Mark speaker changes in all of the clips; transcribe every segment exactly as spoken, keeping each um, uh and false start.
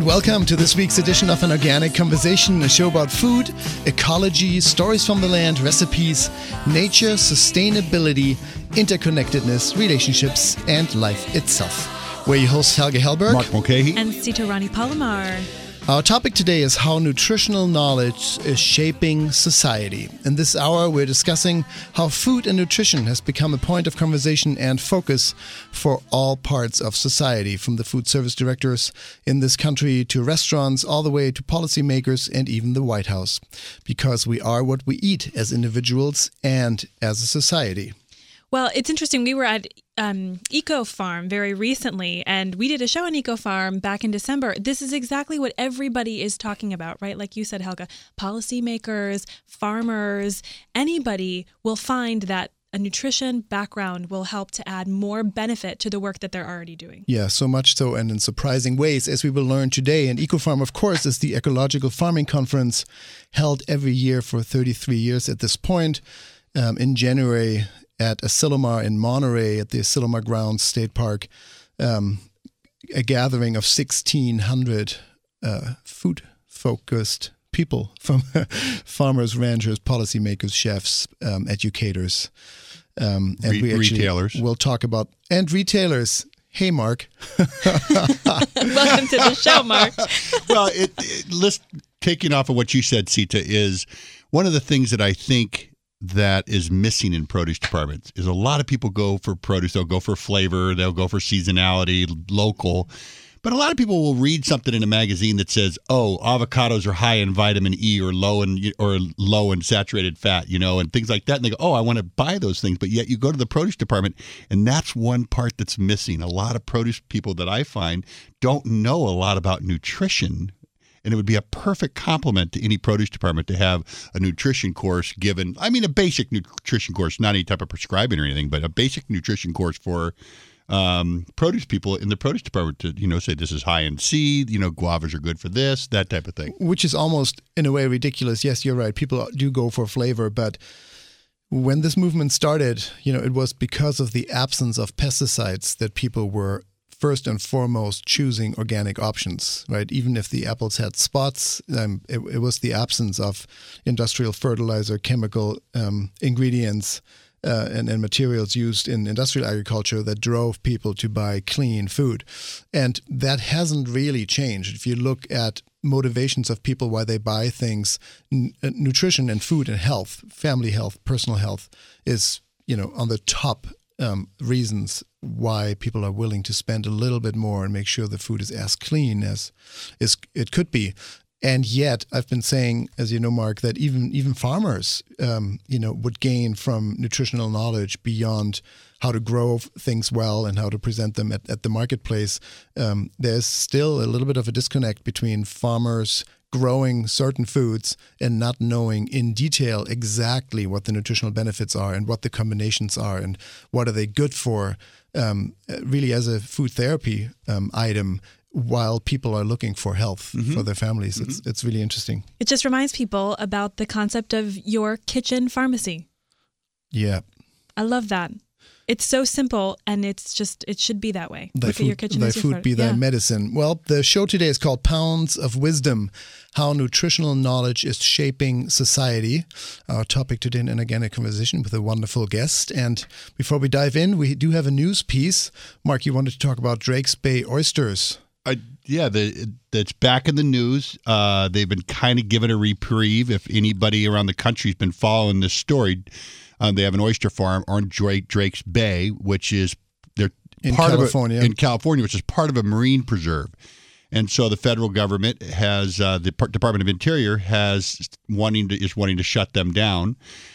Speaker 1: welcome to this week's edition of An Organic Conversation, a show about food, ecology, stories from the land, recipes, nature, sustainability, interconnectedness, relationships, and life itself. We're your hosts, Helge Hellberg,
Speaker 2: Mark Mulcahy,
Speaker 3: and Sita Rani Palomar.
Speaker 1: Our topic today is how nutritional knowledge is shaping society. In this hour, we're discussing how food and nutrition has become a point of conversation and focus for all parts of society, from the food service directors in this country to restaurants, all the way to policymakers and even the White House, because we are what we eat as individuals and as a society.
Speaker 3: Well, it's interesting. We were at um, Eco Farm very recently, and we did a show on Eco Farm back in December. This is exactly what everybody is talking about, right? Like you said, Helga, policymakers, farmers, anybody will find that a nutrition background will help to add more benefit to the work that they're already doing.
Speaker 1: Yeah, so much so, and in surprising ways, as we will learn today. And EcoFarm, of course, is the ecological farming conference held every year for thirty-three years at this point. Um, in January, at Asilomar in Monterey, at the Asilomar Grounds State Park, um, a gathering of sixteen hundred uh, food-focused people from farmers, ranchers, policymakers, chefs, um, educators. Um, and
Speaker 2: Re-
Speaker 1: we actually
Speaker 2: retailers.
Speaker 1: We'll talk about, and retailers. Hey, Mark.
Speaker 3: Welcome to the show, Mark.
Speaker 2: Well, it, it, let's, taking off of what you said, Sita, is one of the things that I think that is missing in produce departments is a lot of people go for produce. They'll go for flavor. They'll go for seasonality, local. But a lot of people will read something in a magazine that says, "Oh, avocados are high in vitamin E or low in or low in saturated fat," you know, and things like that. And they go, "Oh, I want to buy those things." But yet you go to the produce department, and that's one part that's missing. A lot of produce people that I find don't know a lot about nutrition. And it would be a perfect complement to any produce department to have a nutrition course given. I mean, a basic nutrition course, not any type of prescribing or anything, but a basic nutrition course for um, produce people in the produce department to, you know, say this is high in C, you know, guavas are good for this, that type of thing.
Speaker 1: Which is almost, in a way, ridiculous. Yes, you're right. People do go for flavor, but when this movement started, you know, it was because of the absence of pesticides that people were first and foremost choosing organic options, right? Even if the apples had spots, um, it, it was the absence of industrial fertilizer, chemical um, ingredients, uh, and, and materials used in industrial agriculture that drove people to buy clean food. And that hasn't really changed. If you look at motivations of people why they buy things, n- nutrition and food and health, family health, personal health is, you know, on the top Um, reasons why people are willing to spend a little bit more and make sure the food is as clean as, as it could be. And yet, I've been saying, as you know, Mark, that even even farmers, um, you know, would gain from nutritional knowledge beyond how to grow things well and how to present them at, at the marketplace. Um, there's still a little bit of a disconnect between farmers growing certain foods and not knowing in detail exactly what the nutritional benefits are and what the combinations are and what are they good for, um, really as a food therapy um, item while people are looking for health mm-hmm. for their families. Mm-hmm. It's it's really interesting.
Speaker 3: It just reminds people about the concept of your kitchen pharmacy.
Speaker 1: Yeah.
Speaker 3: I love that. It's so simple, and it's just, it should be that way.
Speaker 1: Thy
Speaker 3: Look
Speaker 1: food,
Speaker 3: at your kitchen
Speaker 1: thy
Speaker 3: as your
Speaker 1: food
Speaker 3: food.
Speaker 1: be thy
Speaker 3: yeah.
Speaker 1: medicine. Well, the show today is called Pounds of Wisdom, How Nutritional Knowledge is Shaping Society. Our topic today in an organic conversation with a wonderful guest. And before we dive in, we do have a news piece. Mark, you wanted to talk about Drake's Bay oysters.
Speaker 2: I, yeah, the, it's back in the news. Uh, they've been kind of given a reprieve. If anybody around the country has been following this story, Um, they have an oyster farm on Drake, Drake's Bay, which is they're
Speaker 1: in
Speaker 2: part
Speaker 1: California.
Speaker 2: of a, in California, which is part of a marine preserve. And so the federal government has uh, the Department of Interior has wanting to is wanting to shut them down,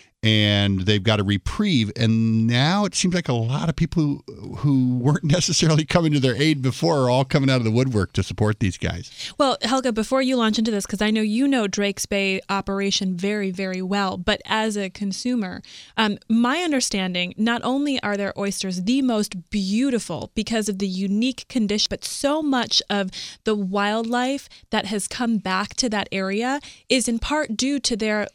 Speaker 2: and they've got a reprieve. And now it seems like a lot of people who, who weren't necessarily coming to their aid before are all coming out of the woodwork to support these guys.
Speaker 3: Well, Helga, before you launch into this, because I know you know Drake's Bay operation very, very well, but as a consumer, um, my understanding, not only are their oysters the most beautiful because of the unique condition, but so much of the wildlife that has come back to that area is in part due to their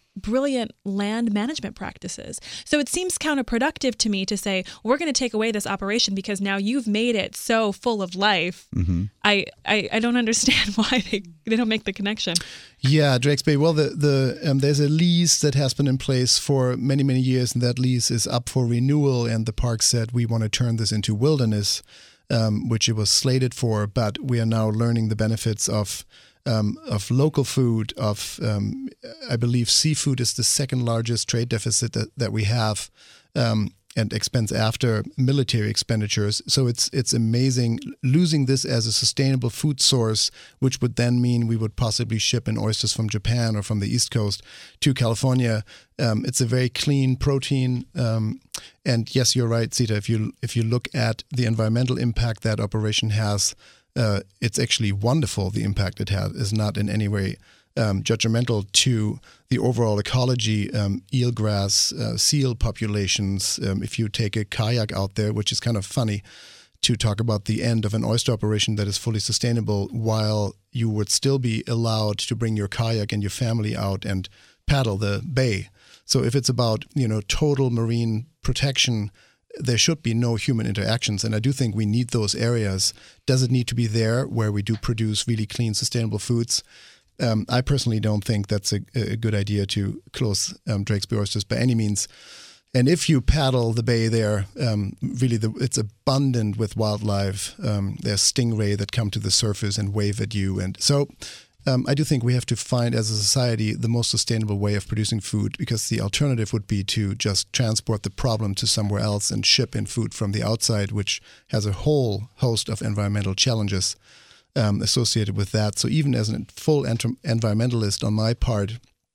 Speaker 3: brilliant land management practices. So it seems counterproductive to me to say, we're going to take away this operation because now you've made it so full of life. Mm-hmm. I, I, I don't understand why they, they don't make the connection.
Speaker 1: Yeah, Drakes Bay. Well, the, the um, there's a lease that has been in place for many, many years, and that lease is up for renewal, and the park said we want to turn this into wilderness, um, which it was slated for, but we are now learning the benefits of Um, of local food, of, um, I believe seafood is the second largest trade deficit that, that we have, um, and expense after military expenditures. So it's it's amazing losing this as a sustainable food source, which would then mean we would possibly ship in oysters from Japan or from the East Coast to California. Um, it's a very clean protein. Um, and yes, you're right, Sita, if you, if you look at the environmental impact that operation has, Uh, it's actually wonderful. The impact it has is not in any way um, judgmental to the overall ecology, um, eelgrass, uh, seal populations. Um, if you take a kayak out there, which is kind of funny to talk about the end of an oyster operation that is fully sustainable while you would still be allowed to bring your kayak and your family out and paddle the bay. So if it's about, you know, total marine protection, there should be no human interactions. And I do think we need those areas. Does it need to be there where we do produce really clean, sustainable foods? Um, I personally don't think that's a, a good idea to close um, Drakes Bay oysters by any means. And if you paddle the bay there, um, really the, it's abundant with wildlife. Um, there's stingray that come to the surface and wave at you. And so Um, I do think we have to find, as a society, the most sustainable way of producing food, because the alternative would be to just transport the problem to somewhere else and ship in food from the outside, which has a whole host of environmental challenges um, associated with that. So even as a full ent- environmentalist on my part,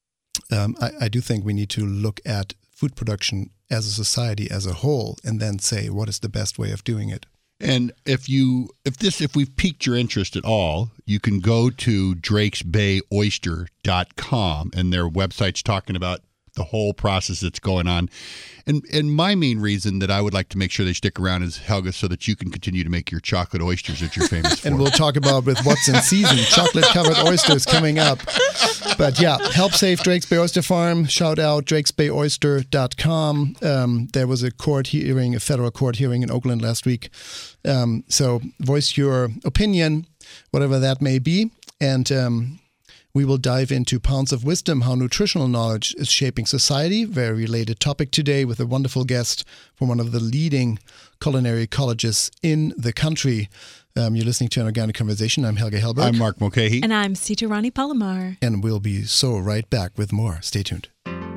Speaker 1: um, I, I do think we need to look at food production as a society as a whole and then say, what is the best way of doing it?
Speaker 2: And if you, if this, if we've piqued your interest at all, you can go to drakes bay oyster dot com, and their website's talking about the whole process that's going on. And and my main reason that I would like to make sure they stick around is, Helga, so that you can continue to make your chocolate oysters that you're famous for.
Speaker 1: And we'll talk about with what's in season, chocolate-covered oysters coming up. But yeah, help save Drakes Bay Oyster Farm. Shout out drakes bay oyster dot com. Um, there was a court hearing, a federal court hearing in Oakland last week. Um, so voice your opinion, whatever that may be. And um, we will dive into Pounds of Wisdom, how nutritional knowledge is shaping society. Very related topic today with a wonderful guest from one of the leading culinary colleges in the country. Um, you're listening to An Organic Conversation. I'm Helga Hellberg.
Speaker 2: I'm Mark Mulcahy.
Speaker 3: And I'm Sita Rani Palomar.
Speaker 1: And we'll be so right back with more. Stay tuned.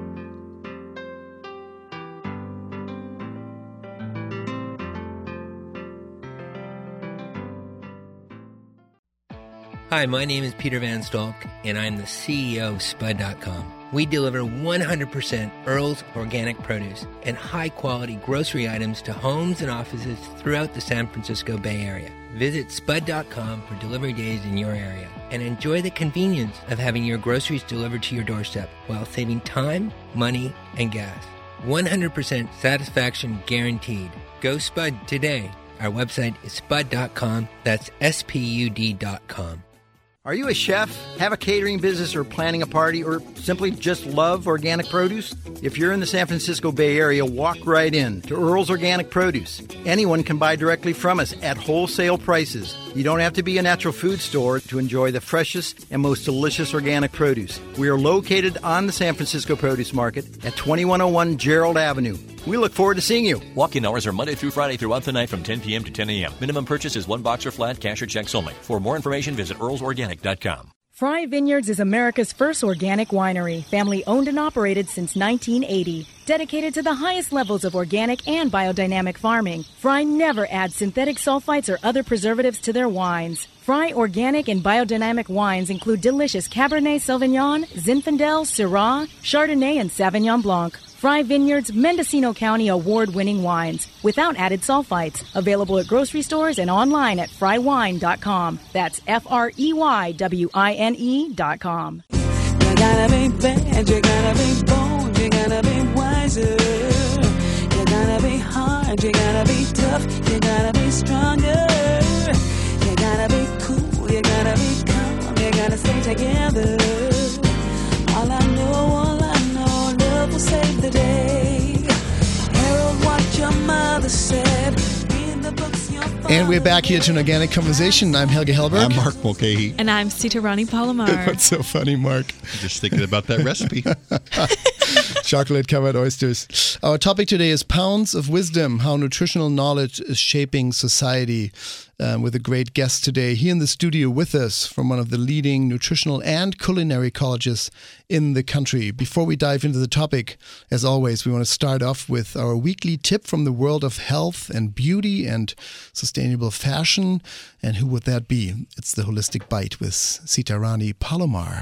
Speaker 4: Hi, my name is Peter Van Stolk, and I'm the C E O of Spud dot com. We deliver one hundred percent Earl's organic produce and high-quality grocery items to homes and offices throughout the San Francisco Bay Area. Visit Spud dot com for delivery days in your area and enjoy the convenience of having your groceries delivered to your doorstep while saving time, money, and gas. one hundred percent satisfaction guaranteed. Go Spud today. Our website is spud dot com. That's S P U D dot com.
Speaker 5: Are you a chef, have a catering business, or planning a party, or simply just love organic produce? If you're in the San Francisco Bay Area, walk right in to Earl's Organic Produce. Anyone can buy directly from us at wholesale prices. You don't have to be a natural food store to enjoy the freshest and most delicious organic produce. We are located on the San Francisco Produce Market at twenty-one oh one Gerald Avenue. We look forward to seeing you.
Speaker 6: Walk-in hours are Monday through Friday throughout the night from ten p.m. to ten a.m. Minimum purchase is one box or flat, cash or checks only. For more information, visit earls organic dot com.
Speaker 7: Fry Vineyards is America's first organic winery, family-owned and operated since nineteen eighty. Dedicated to the highest levels of organic and biodynamic farming, Fry never adds synthetic sulfites or other preservatives to their wines. Fry organic and biodynamic wines include delicious Cabernet Sauvignon, Zinfandel, Syrah, Chardonnay, and Sauvignon Blanc. Fry Vineyards Mendocino County award-winning wines without added sulfites. Available at grocery stores and online at fry wine dot com. That's F R E Y W I N E dot com.
Speaker 8: You gotta be bad, you gotta be bold, you gotta be wiser. You gotta be hard, you gotta be tough, you gotta be stronger. You gotta be cool, you gotta be calm, you gotta stay together. All I know, all I know.
Speaker 1: And we're back here to an organic conversation. I'm Helge Hellberg.
Speaker 2: I'm Mark Mulcahy.
Speaker 3: And I'm Sita Rani Palomar.
Speaker 1: What's so funny, Mark?
Speaker 2: Just thinking about that recipe.
Speaker 1: Chocolate-covered oysters. Our topic today is Pounds of Wisdom, how nutritional knowledge is shaping society. Um, with a great guest today here in the studio with us from one of the leading nutritional and culinary colleges in the country. Before we dive into the topic, as always, we want to start off with our weekly tip from the world of health and beauty and sustainable fashion. And who would that be? It's the Holistic Bite with Sita Rani Palomar.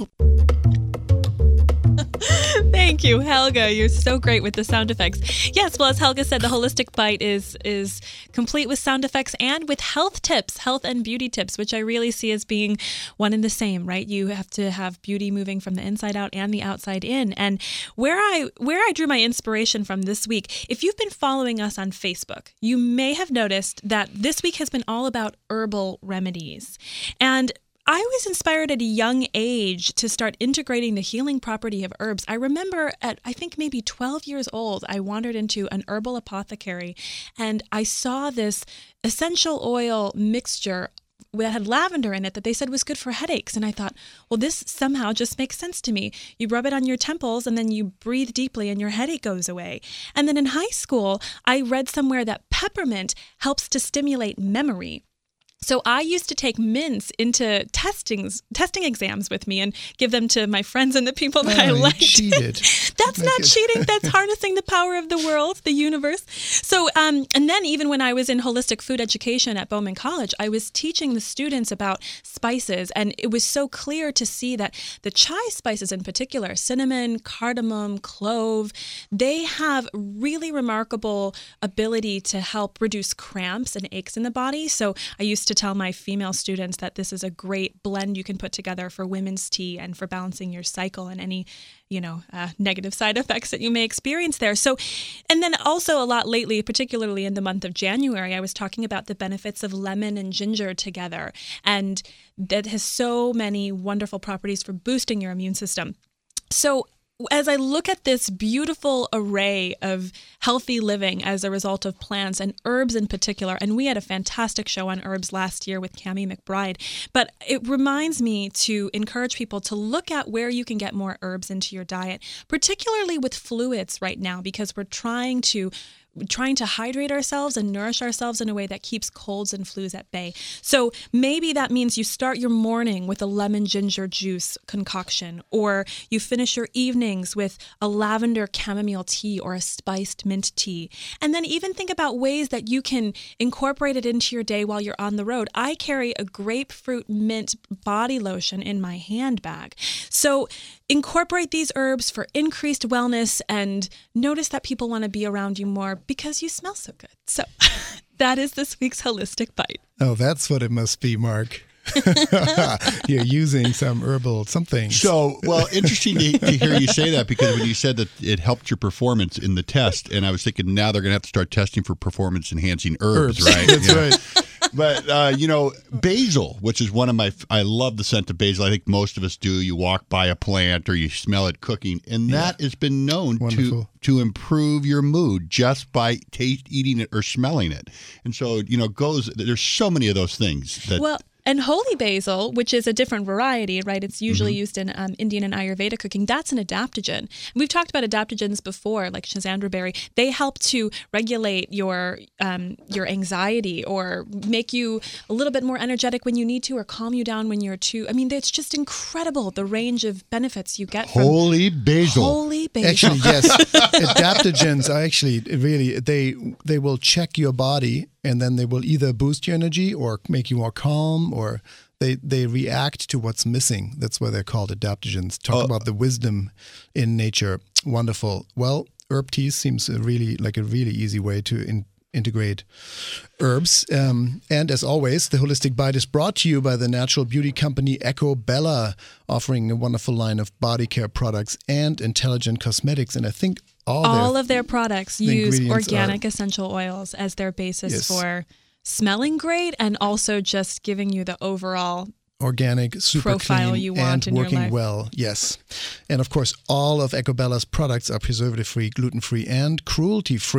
Speaker 3: Thank you, Helga. You're so great with the sound effects. Yes, well, as Helga said, the Holistic Bite is is complete with sound effects and with health tips, health and beauty tips, which I really see as being one and the same, right? You have to have beauty moving from the inside out and the outside in. And where I where I drew my inspiration from this week, if you've been following us on Facebook, you may have noticed that this week has been all about herbal remedies. And I was inspired at a young age to start integrating the healing property of herbs. I remember at, I think maybe twelve years old, I wandered into an herbal apothecary and I saw this essential oil mixture that had lavender in it that they said was good for headaches. And I thought, well, this somehow just makes sense to me. You rub it on your temples and then you breathe deeply and your headache goes away. And then in high school, I read somewhere that peppermint helps to stimulate memory. So I used to take mints into testings, testing exams with me and give them to my friends and the people that
Speaker 1: oh,
Speaker 3: I liked.
Speaker 1: You cheated.
Speaker 3: That's not it. cheating. That's harnessing the power of the world, the universe. So, um, and then even when I was in holistic food education at Bowman College, I was teaching the students about spices. And it was so clear to see that the chai spices in particular, cinnamon, cardamom, clove, they have really remarkable ability to help reduce cramps and aches in the body. So I used to to tell my female students that this is a great blend you can put together for women's tea and for balancing your cycle and any, you know, uh, negative side effects that you may experience there. So, and then also a lot lately, particularly in the month of January, I was talking about the benefits of lemon and ginger together. And that has so many wonderful properties for boosting your immune system. So as I look at this beautiful array of healthy living as a result of plants and herbs in particular, and we had a fantastic show on herbs last year with Cammie McBride, but it reminds me to encourage people to look at where you can get more herbs into your diet, particularly with fluids right now, because we're trying to trying to hydrate ourselves and nourish ourselves in a way that keeps colds and flus at bay. So maybe that means you start your morning with a lemon ginger juice concoction, or you finish your evenings with a lavender chamomile tea or a spiced mint tea. And then even think about ways that you can incorporate it into your day while you're on the road. I carry a grapefruit mint body lotion in my handbag. So incorporate these herbs for increased wellness and notice that people want to be around you more because you smell so good. So that is this week's Holistic Bite.
Speaker 1: Oh, that's what it must be, Mark. You're using some herbal something.
Speaker 2: So, well, interesting to, to hear you say that, because when you said that it helped your performance in the test, and I was thinking now they're going to have to start testing for performance-enhancing herbs,
Speaker 1: herbs,
Speaker 2: right?
Speaker 1: That's
Speaker 2: yeah.
Speaker 1: right.
Speaker 2: But, uh, you know, basil, which is one of my, I love the scent of basil. I think most of us do. You walk by a plant or you smell it cooking, and
Speaker 1: Yeah.
Speaker 2: that has been known
Speaker 1: Wonderful.
Speaker 2: to to improve your mood just by taste, eating it or smelling it. And so, you know, it goes, there's so many of those things that.
Speaker 3: Well, and holy basil, which is a different variety, right? It's usually mm-hmm. used in um, Indian and Ayurveda cooking. That's an adaptogen. And we've talked about adaptogens before, like Schisandra berry. They help to regulate your um, your anxiety or make you a little bit more energetic when you need to, or calm you down when you're too. I mean, it's just incredible the range of benefits you get from
Speaker 2: holy basil.
Speaker 3: Holy basil.
Speaker 1: Actually, yes, adaptogens are actually really they they will check your body. And then they will either boost your energy or make you more calm, or they they react to what's missing. That's why they're called adaptogens. Talk
Speaker 2: oh.
Speaker 1: about the wisdom in nature. Wonderful. Well, herb teas seems a really like a really easy way to in, integrate herbs. Um, and as always, the Holistic Bite is brought to you by the natural beauty company EcoBella, offering a wonderful line of body care products and intelligent cosmetics. And I think All,
Speaker 3: All
Speaker 1: their,
Speaker 3: of their products
Speaker 1: the
Speaker 3: use
Speaker 1: ingredients
Speaker 3: organic
Speaker 1: are,
Speaker 3: essential oils as their basis
Speaker 1: Yes.
Speaker 3: for smelling great and also just giving you the overall
Speaker 1: organic, super
Speaker 3: profile
Speaker 1: clean,
Speaker 3: you want
Speaker 1: and
Speaker 3: in your
Speaker 1: working
Speaker 3: life.
Speaker 1: well. Yes. And of course, all of EcoBella's products are preservative-free, gluten-free, and cruelty-free.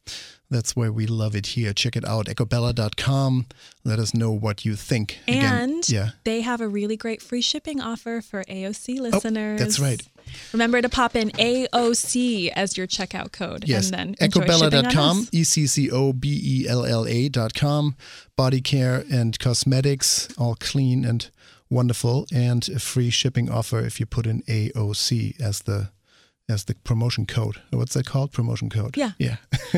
Speaker 1: That's why we love it here. Check it out, ecobella dot com. Let us know what you think.
Speaker 3: And
Speaker 1: Again, yeah.
Speaker 3: they have a really great free shipping offer for A O C listeners.
Speaker 1: Oh, that's right.
Speaker 3: Remember to pop in A O C as your checkout code.
Speaker 1: Yes,
Speaker 3: and then
Speaker 1: ecobella dot com,
Speaker 3: E
Speaker 1: E C C O B E L L A dot com. Body care and cosmetics, all clean and wonderful, and a free shipping offer if you put in A O C as the as the promotion code. What's that called? Promotion code.
Speaker 3: Yeah.
Speaker 1: Yeah.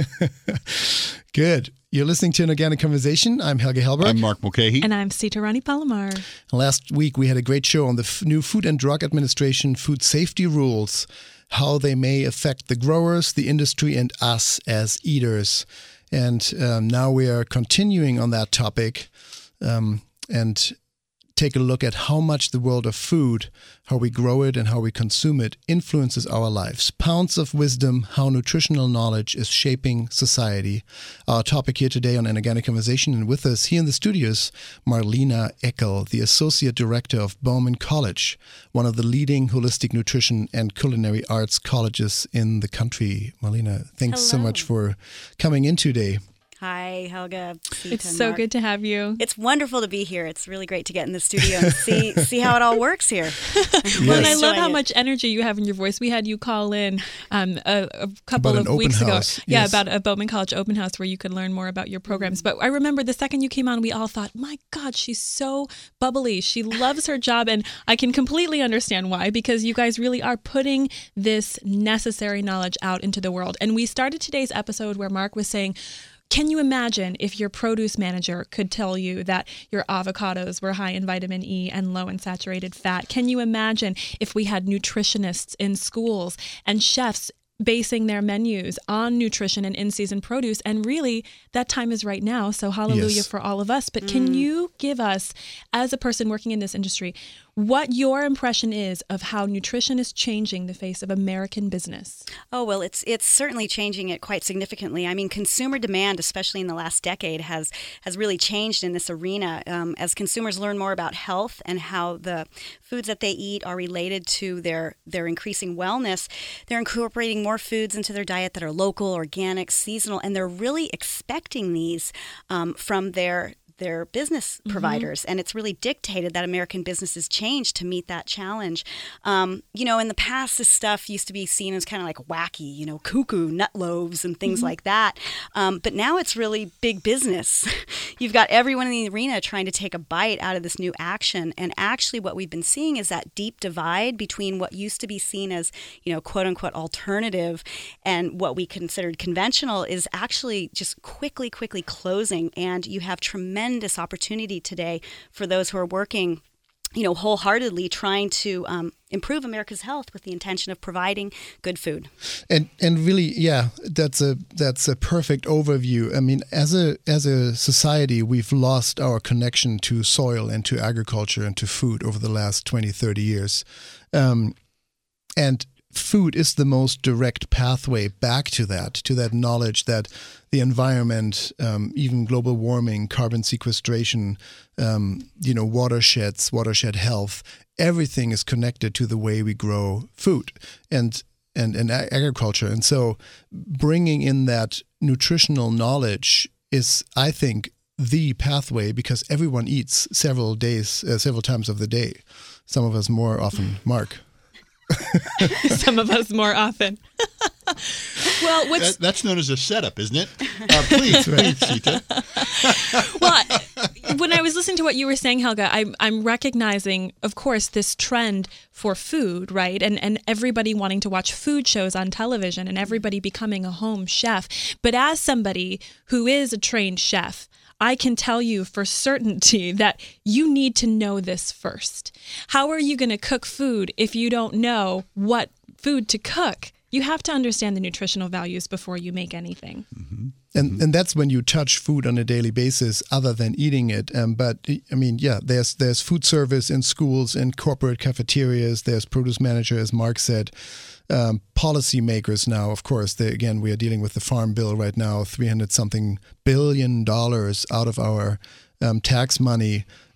Speaker 1: Good. You're listening to An Organic Conversation. I'm Helge Hellberg.
Speaker 2: I'm Mark Mulcahy.
Speaker 3: And I'm Sita Rani Palomar.
Speaker 1: Last week, we had a great show on the f- new Food and Drug Administration food safety rules, how they may affect the growers, the industry, and us as eaters. And um, now we are continuing on that topic um, and take a look at how much the world of food, how we grow it and how we consume it, influences our lives. Pounds of wisdom, how nutritional knowledge is shaping society. Our topic here today on An Organic Conversation, and with us here in the studios, Marlena Eckel, the Associate Director of Bauman College, one of the leading holistic nutrition and culinary arts colleges in the country. Marlena, thanks
Speaker 9: Hello.
Speaker 1: so much for coming in today.
Speaker 9: Hi, Helga. Sita,
Speaker 3: It's so
Speaker 9: Mark.
Speaker 3: good to have you.
Speaker 9: It's wonderful to be here. It's really great to get in the studio and see see how it all works here.
Speaker 3: Well, and I
Speaker 1: Yes.
Speaker 3: love how
Speaker 9: Enjoying it.
Speaker 3: much energy you have in your voice. We had you call in um, a, a couple
Speaker 1: About
Speaker 3: of
Speaker 1: an open
Speaker 3: weeks
Speaker 1: house,
Speaker 3: ago. Yeah,
Speaker 1: yes.
Speaker 3: about a Bowman College open house where you could learn more about your programs. But I remember the second you came on, we all thought, my God, she's so bubbly. She loves her job. And I can completely understand why, because you guys really are putting this necessary knowledge out into the world. And we started today's episode where Mark was saying, can you imagine if your produce manager could tell you that your avocados were high in vitamin E and low in saturated fat? Can you imagine if we had nutritionists in schools and chefs basing their menus on nutrition and in-season produce? And really, that time is right now, so hallelujah
Speaker 1: Yes.
Speaker 3: for all of us. But can you give us, as a person working in this industry, what your impression is of how nutrition is changing the face of American business?
Speaker 9: Oh, well, it's it's certainly changing it quite significantly. I mean, consumer demand, especially in the last decade, has has really changed in this arena. Um, as consumers learn more about health and how the foods that they eat are related to their, their increasing wellness, they're incorporating more foods into their diet that are local, organic, seasonal, and they're really expecting these um, from their their business providers. And it's really dictated that American businesses change to meet that challenge. Um, you know, in the past, this stuff used to be seen as kind of like wacky, you know, cuckoo, nut loaves and things like that. Um, but now it's really big business. You've got everyone in the arena trying to take a bite out of this new action. And actually what we've been seeing is that deep divide between what used to be seen as, you know, quote unquote alternative and what we considered conventional is actually just quickly, quickly closing. And you have tremendous opportunity today for those who are working, you know, wholeheartedly trying to um, improve America's health with the intention of providing good food.
Speaker 1: And and really, yeah, that's a that's a perfect overview. I mean, as a as a society, we've lost our connection to soil and to agriculture and to food over the last twenty, thirty years. Um, and food is the most direct pathway back to that, to that knowledge that the environment, um, even global warming, carbon sequestration, um, you know, watersheds, watershed health, everything is connected to the way we grow food and and, and agriculture. And so bringing in that nutritional knowledge is, I think, the pathway, because everyone eats several days, uh, several times of the day. Some of us more often. Mark.
Speaker 3: Some of us more often. Well, what's
Speaker 2: That, that's known as a setup, isn't it? Uh, please, please, Sita.
Speaker 3: well, when I was listening to what you were saying, Helga, I'm I'm recognizing, of course, this trend for food, right? And and everybody wanting to watch food shows on television and everybody becoming a home chef. But as somebody who is a trained chef, I can tell you for certainty that you need to know this first. How are you going to cook food if you don't know what food to cook? You have to understand the nutritional values before you make anything.
Speaker 2: Mm-hmm.
Speaker 1: And and that's when you touch food on a daily basis, other than eating it. Um, but I mean, yeah, there's there's food service in schools, in corporate cafeterias. There's produce manager, as Mark said. Um, policy makers now, of course. They, again, we are dealing with the Farm Bill right now, three hundred something billion dollars out of our um, tax money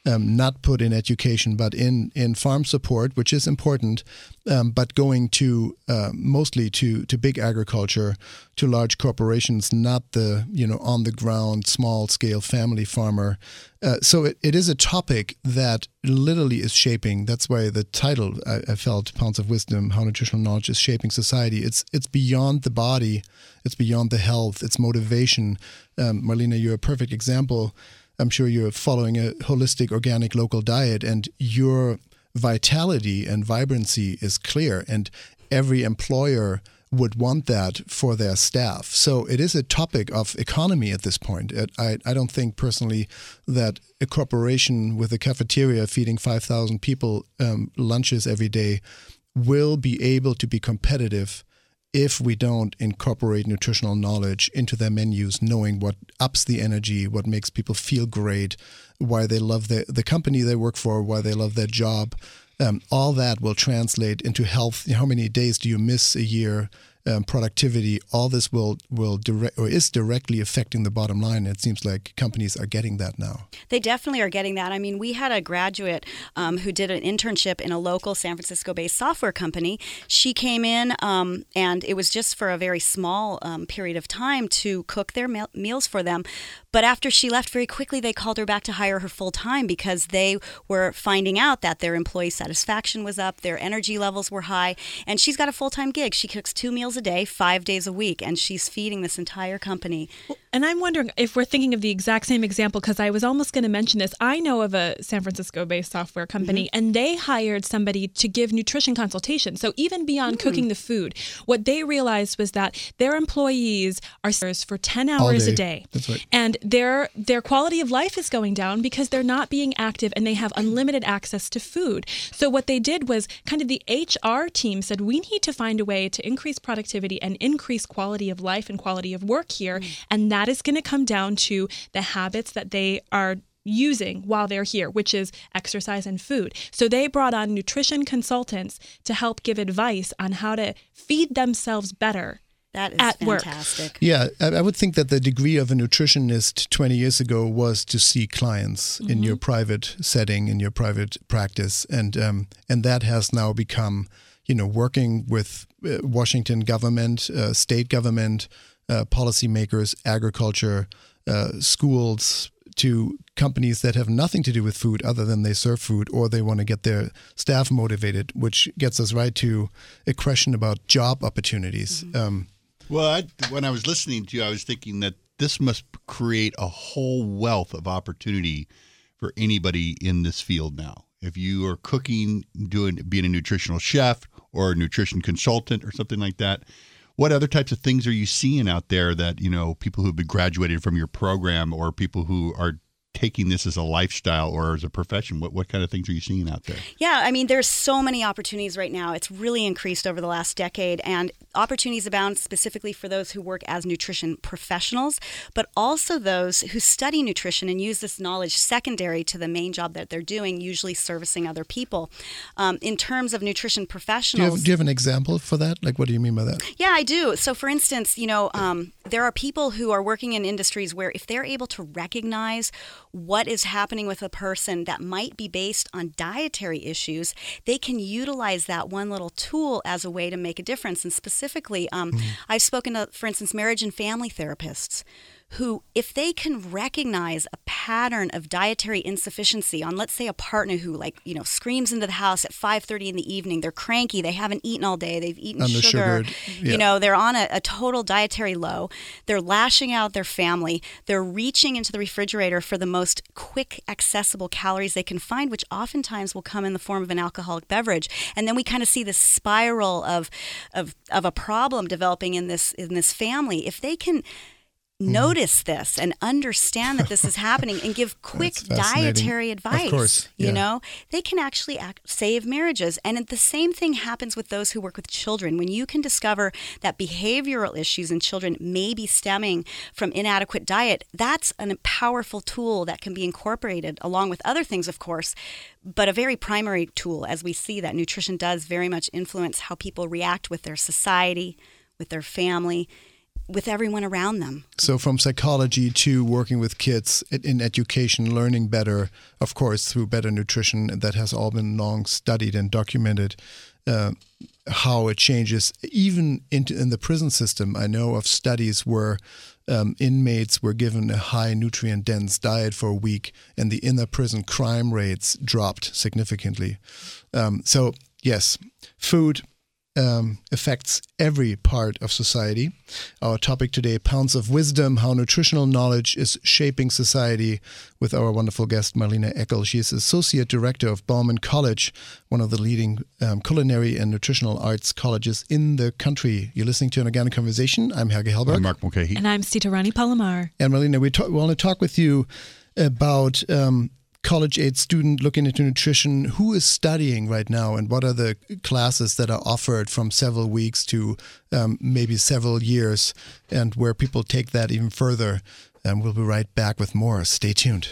Speaker 1: um, not put in education, but in, in farm support, which is important, um, but going to uh, mostly to, to big agriculture, to large corporations, not the you know on the ground, small scale family farmer. Uh, so it, it is a topic that literally is shaping. That's why the title I, I felt, Pounds of Wisdom: How Nutritional Knowledge is Shaping Society. It's it's beyond the body, it's beyond the health, it's motivation. Um, Marlene, you're a perfect example. I'm sure you're following a holistic, organic, local diet, and your vitality and vibrancy is clear. And every employer would want that for their staff. So it is a topic of economy at this point. I, I don't think personally that a corporation with a cafeteria feeding five thousand people um, lunches every day will be able to be competitive if we don't incorporate nutritional knowledge into their menus, knowing what ups the energy, what makes people feel great, why they love the, the company they work for, why they love their job. Um, all that will translate into health. How many days do you miss a year? Um, productivity, all this will will direct or is directly affecting the bottom line. It seems like companies are getting that now.
Speaker 9: They definitely are getting that. I mean, we had a graduate um, who did an internship in a local San Francisco-based software company. She came in um, and it was just for a very small um, period of time to cook their me- meals for them. But after she left, very quickly they called her back to hire her full time because they were finding out that their employee satisfaction was up, their energy levels were high, and she's got a full-time gig. She cooks two meals a day, five days a week, and she's feeding this entire company.
Speaker 3: Well, and I'm wondering if we're thinking of the exact same example, because I was almost going to mention this. I know of a San Francisco-based software company, mm-hmm. and they hired somebody to give nutrition consultation. So even beyond mm. cooking the food, what they realized was that their employees are for ten hours
Speaker 1: day.
Speaker 3: a day.
Speaker 1: That's right.
Speaker 3: And their their quality of life is going down because they're not being active and they have unlimited access to food. So what they did was kind of the H R team said, we need to find a way to increase productivity and increase quality of life and quality of work here. Mm. And that is going to come down to the habits that they are using while they're here, which is exercise and food. So they brought on nutrition consultants to help give advice on how to feed themselves better.
Speaker 9: That is
Speaker 3: at
Speaker 9: fantastic.
Speaker 3: Work.
Speaker 1: Yeah, I would think that the degree of a nutritionist twenty years ago was to see clients mm-hmm. in your private setting, in your private practice, and um, and that has now become, you know, working with uh, Washington government, uh, state government, uh, policymakers, agriculture, uh, schools, to companies that have nothing to do with food other than they serve food or they want to get their staff motivated, which gets us right to a question about job opportunities. Mm-hmm. Um,
Speaker 2: Well, I, when I was listening to you, I was thinking that this must create a whole wealth of opportunity for anybody in this field now. If you are cooking, doing being a nutritional chef or a nutrition consultant or something like that, what other types of things are you seeing out there that, you know, people who have been graduated from your program or people who are taking this as a lifestyle or as a profession? What what kind of things are you seeing out there?
Speaker 9: Yeah, I mean, there's so many opportunities right now. It's really increased over the last decade, and opportunities abound specifically for those who work as nutrition professionals, but also those who study nutrition and use this knowledge secondary to the main job that they're doing, usually servicing other people. Um, in terms of nutrition professionals...
Speaker 1: Do you, have, do you have an example for that? Like, what do you mean by that?
Speaker 9: Yeah, I do. So, for instance, you know, um, there are people who are working in industries where if they're able to recognize what is happening with a person that might be based on dietary issues, they can utilize that one little tool as a way to make a difference. And specifically, um, mm-hmm. I've spoken to, for instance, marriage and family therapists who, if they can recognize a pattern of dietary insufficiency on, let's say, a partner who, like, you know, screams into the house at five thirty in the evening, they're cranky, they haven't eaten all day, they've eaten sugar,
Speaker 1: yeah.
Speaker 9: you know, they're on a, a total dietary low, they're lashing out their family, they're reaching into the refrigerator for the most quick, accessible calories they can find, which oftentimes will come in the form of an alcoholic beverage. And then we kind of see this spiral of, of, of a problem developing in this, in this family. If they can notice this and understand that this is happening and give quick dietary advice,
Speaker 1: of course, yeah.
Speaker 9: you know, they can actually act, save marriages. And the same thing happens with those who work with children. When you can discover that behavioral issues in children may be stemming from inadequate diet, that's a powerful tool that can be incorporated along with other things, of course, but a very primary tool, as we see that nutrition does very much influence how people react with their society, with their family. with everyone around them.
Speaker 1: So from psychology to working with kids in education, learning better, of course, through better nutrition, that has all been long studied and documented. Uh, how it changes even into in the prison system. I know of studies where um, inmates were given a high nutrient-dense diet for a week, and the inner prison crime rates dropped significantly. Um, so yes, food Um, affects every part of society. Our topic today, Pounds of Wisdom, How Nutritional Knowledge is Shaping Society, with our wonderful guest, Marlene Eckel. She is Associate Director of Bauman College, one of the leading um, culinary and nutritional arts colleges in the country. You're listening to an Organic Conversation. I'm Helge Hellberg.
Speaker 2: I'm Mark Mulcahy.
Speaker 3: And I'm Sita Rani Palomar.
Speaker 1: And Marlene, we, talk, we want to talk with you about um, college-age student looking into nutrition. Who is studying right now, and what are the classes that are offered from several weeks to um, maybe several years, and where people take that even further? And we'll be right back with more. Stay tuned.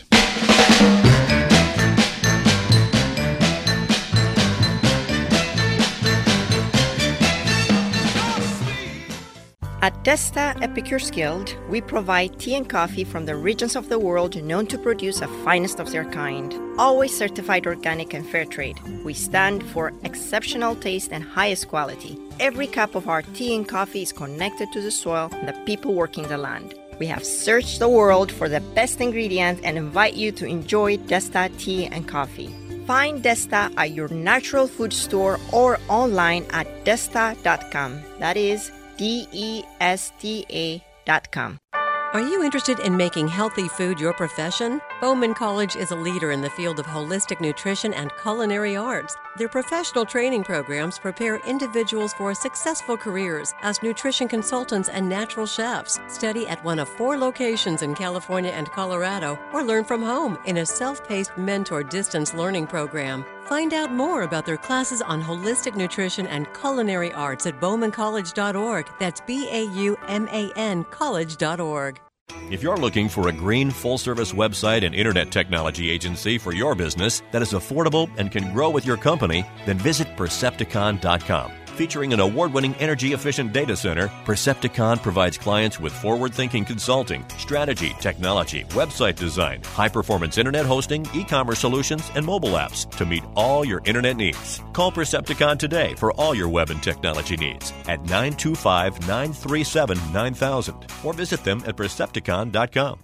Speaker 10: At Desta Epicures Guild, we provide tea and coffee from the regions of the world known to produce the finest of their kind. Always certified organic and fair trade, we stand for exceptional taste and highest quality. Every cup of our tea and coffee is connected to the soil and the people working the land. We have searched the world for the best ingredients and invite you to enjoy Desta tea and coffee. Find Desta at your natural food store or online at desta dot com. That is D E S T A dot com.
Speaker 11: Are you interested in making healthy food your profession? Bauman College is a leader in the field of holistic nutrition and culinary arts. Their professional training programs prepare individuals for successful careers as nutrition consultants and natural chefs. Study at one of four locations in California and Colorado, or learn from home in a self-paced mentor distance learning program. Find out more about their classes on holistic nutrition and culinary arts at bauman college dot org. That's B A U M A N college dot org.
Speaker 6: If you're looking for a green, full-service website and internet technology agency for your business that is affordable and can grow with your company, then visit Percepticon dot com. Featuring an award-winning energy-efficient data center, Percepticon provides clients with forward-thinking consulting, strategy, technology, website design, high-performance internet hosting, e-commerce solutions, and mobile apps to meet all your internet needs. Call Percepticon today for all your web and technology needs at nine two five, nine three seven, nine thousand or visit them at Percepticon dot com.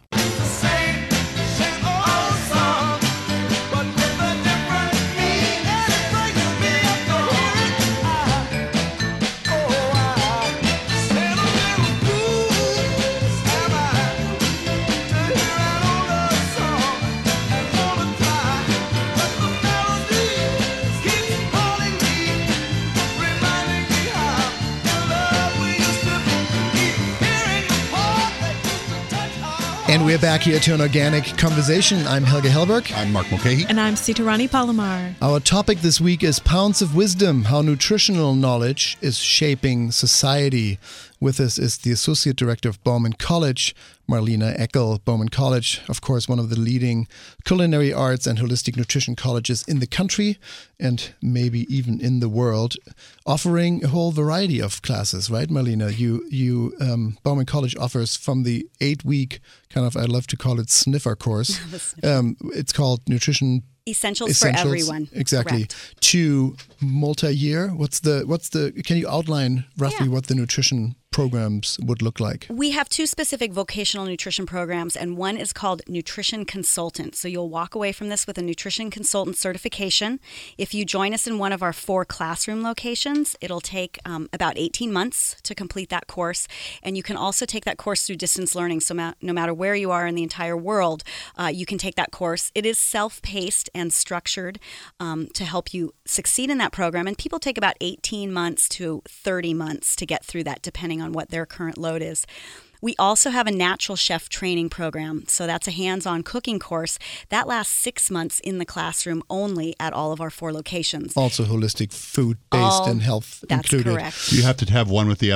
Speaker 1: And we're back here to an Organic Conversation. I'm Helge Hellberg.
Speaker 2: I'm Mark Mulcahy.
Speaker 3: And I'm Sita Rani Palomar.
Speaker 1: Our topic this week is Pounds of Wisdom, How Nutritional Knowledge is Shaping Society. With us is the Associate Director of Bauman College, Marlene Eckel. Bauman College, of course, one of the leading culinary arts and holistic nutrition colleges in the country and maybe even in the world, offering a whole variety of classes, right, Marlene? You, you, um, Bauman College offers from the eight-week kind of, I love to call it sniffer course. um, it's called Nutrition
Speaker 9: Essentials,
Speaker 1: Essentials
Speaker 9: for everyone.
Speaker 1: Exactly.
Speaker 9: Correct. To
Speaker 1: multi-year. What's the what's the can you outline roughly
Speaker 9: yeah.
Speaker 1: what the nutrition programs would look like?
Speaker 9: We have two specific vocational nutrition programs, and one is called Nutrition Consultant. So you'll walk away from this with a Nutrition Consultant certification. If you join us in one of our four classroom locations, it'll take um, about eighteen months to complete that course. And you can also take that course through distance learning. So ma- no matter where you are in the entire world, uh, you can take that course. It is self-paced and structured um, to help you succeed in that program. And people take about eighteen months to thirty months to get through that, depending on what their current load is. We also have a natural chef training program. So that's a hands-on cooking course. That lasts six months in the classroom only at all of our four locations.
Speaker 1: Also holistic food-based
Speaker 9: All,
Speaker 1: and health
Speaker 9: that's
Speaker 1: included.
Speaker 9: Correct.
Speaker 2: Do you have to have one with the other?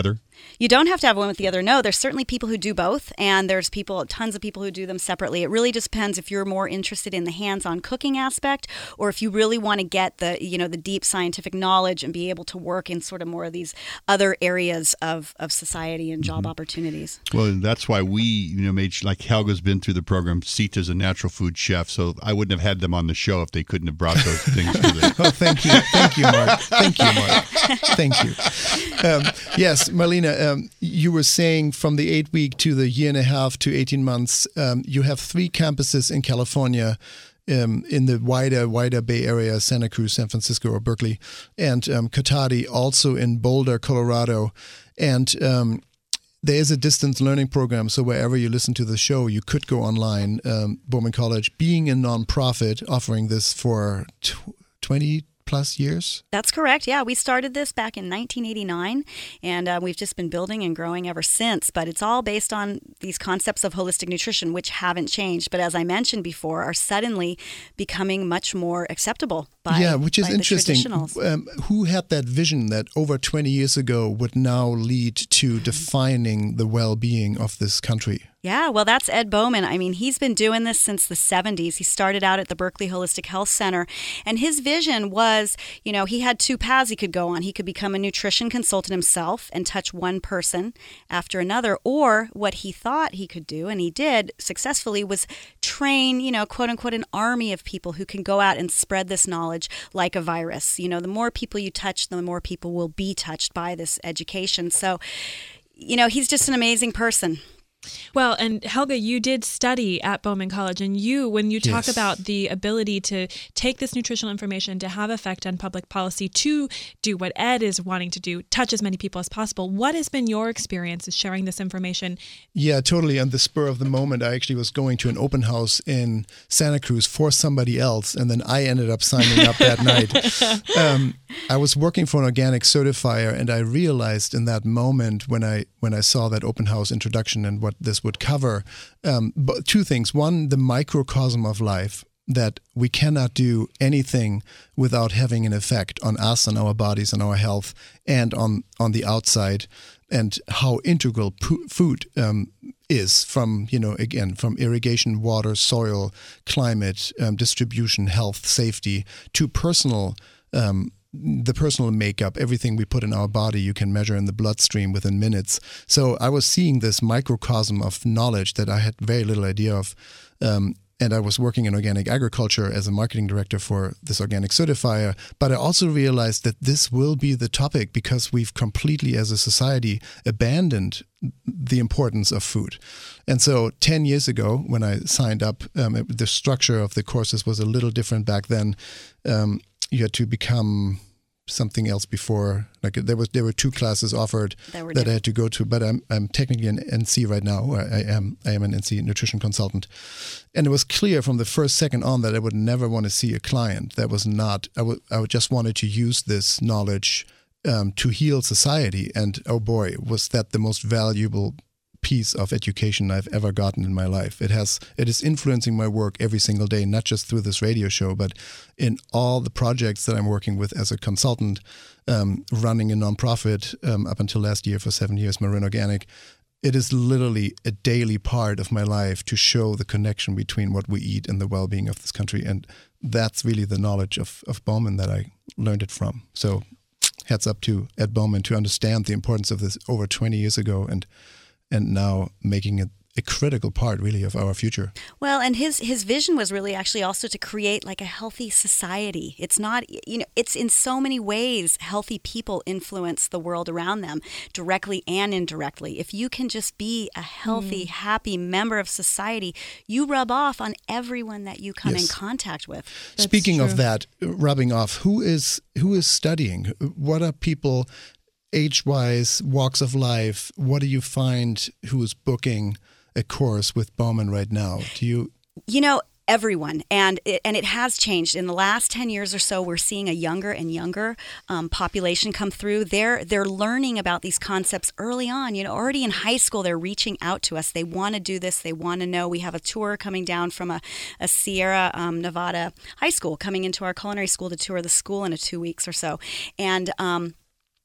Speaker 9: You don't have to have one with the other. No, there's certainly people who do both, and there's people, tons of people who do them separately. It really just depends if you're more interested in the hands-on cooking aspect, or if you really want to get the, you know, the deep scientific knowledge and be able to work in sort of more of these other areas of, of society and job mm-hmm. opportunities.
Speaker 2: Well, that's why we, you know, made, like Helga's been through the program. Sita's a natural food chef, so I wouldn't have had them on the show if they couldn't have brought those things to them.
Speaker 1: Oh, thank you. Thank you, Mark. Thank you, Mark. Thank you. Um, yes, Marlena, um, you were saying from the eight week to the year and a half to eighteen months, um, you have three campuses in California, um, in the wider, wider Bay Area, Santa Cruz, San Francisco, or Berkeley, and um, Cotati also in Boulder, Colorado. And um, there is a distance learning program, so wherever you listen to the show, you could go online. Um, Bowman College, being a nonprofit, offering this for twenty plus years?
Speaker 9: That's correct. Yeah, we started this back in nineteen eighty-nine, and uh, we've just been building and growing ever since. But it's all based on these concepts of holistic nutrition, which haven't changed, but as I mentioned before, are suddenly becoming much more acceptable by,
Speaker 1: yeah, which is
Speaker 9: by
Speaker 1: interesting.
Speaker 9: The traditionals.
Speaker 1: Um, who had that vision that over twenty years ago would now lead to defining the well-being of this country?
Speaker 9: Yeah, well, that's Ed Bowman. I mean, he's been doing this since the seventies. He started out at the Berkeley Holistic Health Center, and his vision was, you know, he had two paths he could go on. He could become a nutrition consultant himself and touch one person after another, or what he thought he could do, and he did successfully, was train, you know, quote unquote, an army of people who can go out and spread this knowledge like a virus. You know, the more people you touch, the more people will be touched by this education. So, you know, he's just an amazing person.
Speaker 3: Well, and Helga, you did study at Bowman College, and you, when you talk
Speaker 1: Yes.
Speaker 3: about the ability to take this nutritional information to have effect on public policy, to do what Ed is wanting to do, touch as many people as possible, what has been your experience of sharing this information?
Speaker 1: Yeah, totally. On the spur of the moment, I actually was going to an open house in Santa Cruz for somebody else, and then I ended up signing up that night. Um, I was working for an organic certifier, and I realized in that moment when I when I saw that open house introduction and what this would cover, um, but two things. One, the microcosm of life, that we cannot do anything without having an effect on us and our bodies and our health and on, on the outside, and how integral po- food um, is from, you know, again, from irrigation, water, soil, climate, um, distribution, health, safety, to personal um the personal makeup, everything we put in our body, you can measure in the bloodstream within minutes. So I was seeing this microcosm of knowledge that I had very little idea of. Um, and I was working in organic agriculture as a marketing director for this organic certifier. But I also realized that this will be the topic because we've completely, as a society, abandoned the importance of food. And so ten years ago, when I signed up, um, it, the structure of the courses was a little different back then. Um, you had to become something else before. Like there was, there were two classes offered that, that I had to go to. But I'm, I'm technically an N C right now. I, I am, I am an N C nutrition consultant, and it was clear from the first second on that I would never want to see a client. That was not. I would, I would just wanted to use this knowledge um, to heal society. And oh boy, was that the most valuable piece of education I've ever gotten in my life. It has, it is influencing my work every single day, not just through this radio show, but in all the projects that I'm working with as a consultant, um, running a nonprofit um, up until last year for seven years, Marin Organic. It is literally a daily part of my life to show the connection between what we eat and the well-being of this country. And that's really the knowledge of, of Bowman that I learned it from. So heads up to Ed Bowman to understand the importance of this over twenty years ago, and and now making it a critical part, really, of our future.
Speaker 9: Well, and his his vision was really actually also to create like a healthy society. It's not, you know, it's in so many ways healthy people influence the world around them, directly and indirectly. If you can just be a healthy, mm. happy member of society, you rub off on everyone that you come yes. in contact with.
Speaker 1: That's Speaking true. of that, rubbing off, who is who is studying? What are people age-wise, walks of life? What do you find who is booking a course with Bowman right now? Do you...
Speaker 9: You know, everyone. And it, and it has changed. In the last ten years or so, we're seeing a younger and younger um, population come through. They're, they're learning about these concepts early on. You know, already in high school, they're reaching out to us. They want to do this. They want to know. We have a tour coming down from a, a Sierra um, Nevada high school coming into our culinary school to tour the school in a two weeks or so. And... Um,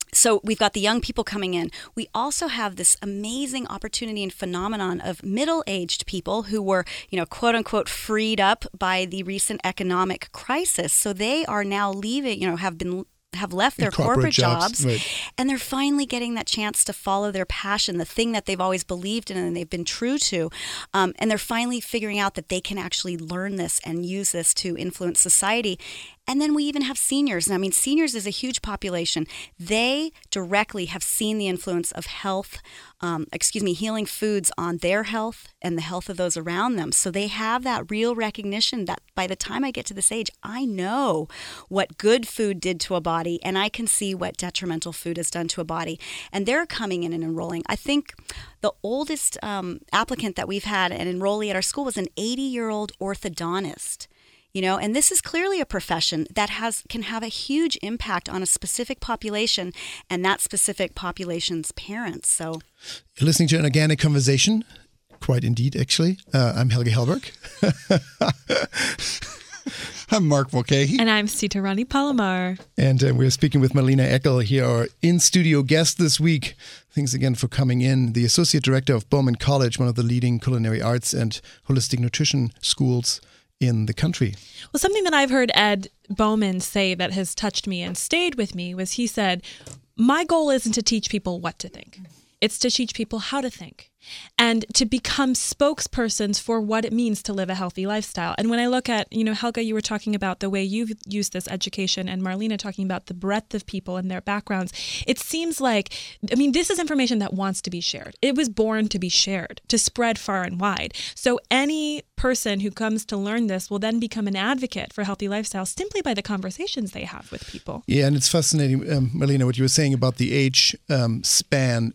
Speaker 9: So we've got the young people coming in. We also have this amazing opportunity and phenomenon of middle-aged people who were, you know, quote unquote, freed up by the recent economic crisis. So they are now leaving, you know, have been have left their corporate, corporate jobs, jobs right. and they're finally getting that chance to follow their passion, the thing that they've always believed in and they've been true to. Um, and they're finally figuring out that they can actually learn this and use this to influence society. And then we even have seniors. And I mean, seniors is a huge population. They directly have seen the influence of health, um, excuse me, healing foods on their health and the health of those around them. So they have that real recognition that by the time I get to this age, I know what good food did to a body, and I can see what detrimental food has done to a body. And they're coming in and enrolling. I think the oldest um, applicant that we've had, an enrollee at our school, was an eighty-year-old orthodontist. You know, and this is clearly a profession that has can have a huge impact on a specific population and that specific population's parents. So,
Speaker 1: you're listening to an organic conversation, quite indeed, actually. Uh, I'm Helge Hellberg.
Speaker 2: I'm Mark Mulcahy.
Speaker 3: And I'm Sita Rani Palomar.
Speaker 1: And uh, we're speaking with Marlene Eckel here, our in-studio guest this week. Thanks again for coming in. The Associate Director of Bowman College, one of the leading culinary arts and holistic nutrition schools in the country.
Speaker 3: Well, something that I've heard Ed Bowman say that has touched me and stayed with me was he said, my goal isn't to teach people what to think. It's to teach people how to think and to become spokespersons for what it means to live a healthy lifestyle. And when I look at, you know, Helge, you were talking about the way you've used this education, and Marlena talking about the breadth of people and their backgrounds. It seems like, I mean, this is information that wants to be shared. It was born to be shared, to spread far and wide. So any person who comes to learn this will then become an advocate for healthy lifestyles simply by the conversations they have with people.
Speaker 1: Yeah, and it's fascinating, um, Marlena, what you were saying about the age um, span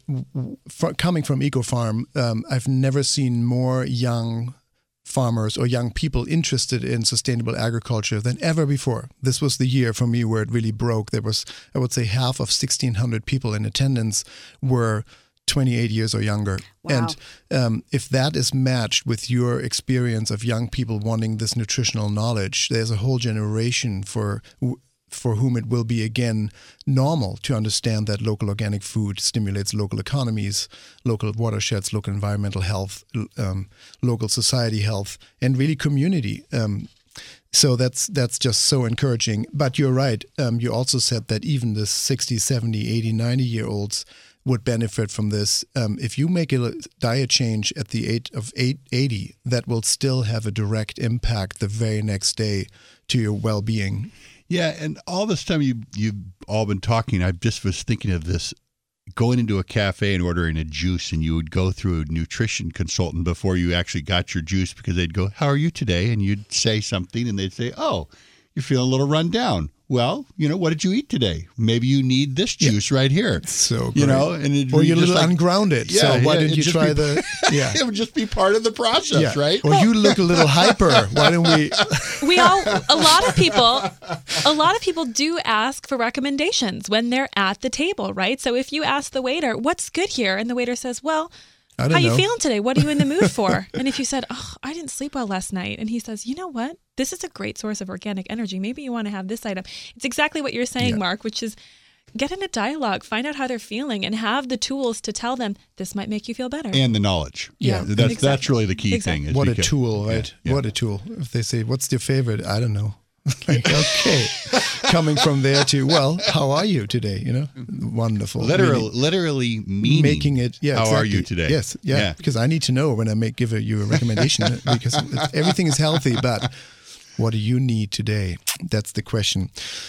Speaker 1: f- coming from EcoFarm. Um, I've never seen more young farmers or young people interested in sustainable agriculture than ever before. This was the year for me where it really broke. There was, I would say, half of sixteen hundred people in attendance were twenty-eight years or younger.
Speaker 9: Wow.
Speaker 1: And um, if that is matched with your experience of young people wanting this nutritional knowledge, there's a whole generation for for whom it will be again normal to understand that local organic food stimulates local economies, local watersheds, local environmental health, um, local society health, and really community. Um, so that's that's just so encouraging. But you're right. Um, you also said that even the sixty, seventy, eighty, ninety year olds would benefit from this. Um, if you make a diet change at the age of eighty, that will still have a direct impact the very next day to your well-being.
Speaker 2: Yeah, and all this time you, you've all been talking, I just was thinking of this, going into a cafe and ordering a juice, and you would go through a nutrition consultant before you actually got your juice, because they'd go, how are you today? And you'd say something, and they'd say, oh, you're feeling a little run down. Well, you know, what did you eat today? Maybe you need this juice yeah. right here.
Speaker 1: So great.
Speaker 2: You know, and it
Speaker 1: or you're a little like, ungrounded.
Speaker 2: Yeah,
Speaker 1: so why
Speaker 2: yeah,
Speaker 1: didn't you try
Speaker 2: be,
Speaker 1: the? Yeah,
Speaker 2: it would just be part of the process,
Speaker 1: yeah.
Speaker 2: right?
Speaker 1: Or you look a little hyper. Why don't we?
Speaker 3: We all. A lot of people. A lot of people do ask for recommendations when they're at the table, right? So if you ask the waiter, "What's good here?" and the waiter says, "Well,
Speaker 1: I don't
Speaker 3: how
Speaker 1: know.
Speaker 3: you feeling today? What are you in the mood for?" And if you said, "Oh, I didn't sleep well last night," and he says, "You know what? This is a great source of organic energy. Maybe you want to have this item." It's exactly what you're saying, yeah. Mark, which is get in a dialogue, find out how they're feeling, and have the tools to tell them this might make you feel better.
Speaker 2: And the knowledge.
Speaker 1: Yeah,
Speaker 2: that's
Speaker 1: exactly.
Speaker 2: that's really the key
Speaker 3: exactly.
Speaker 2: thing. Is
Speaker 1: what a
Speaker 2: because,
Speaker 1: tool, right?
Speaker 2: Yeah, yeah.
Speaker 1: What a tool. If they say, "What's your favorite?" I don't know. Like, okay, coming from there to, well, how are you today? You know, wonderful.
Speaker 2: Literally,
Speaker 1: really
Speaker 2: literally meaning.
Speaker 1: Making it. Yeah.
Speaker 2: How
Speaker 1: exactly.
Speaker 2: are you today?
Speaker 1: Yes. Yeah, yeah. Because I need to know when I make give a, you a recommendation because everything is healthy, but what do you need today? That's the question.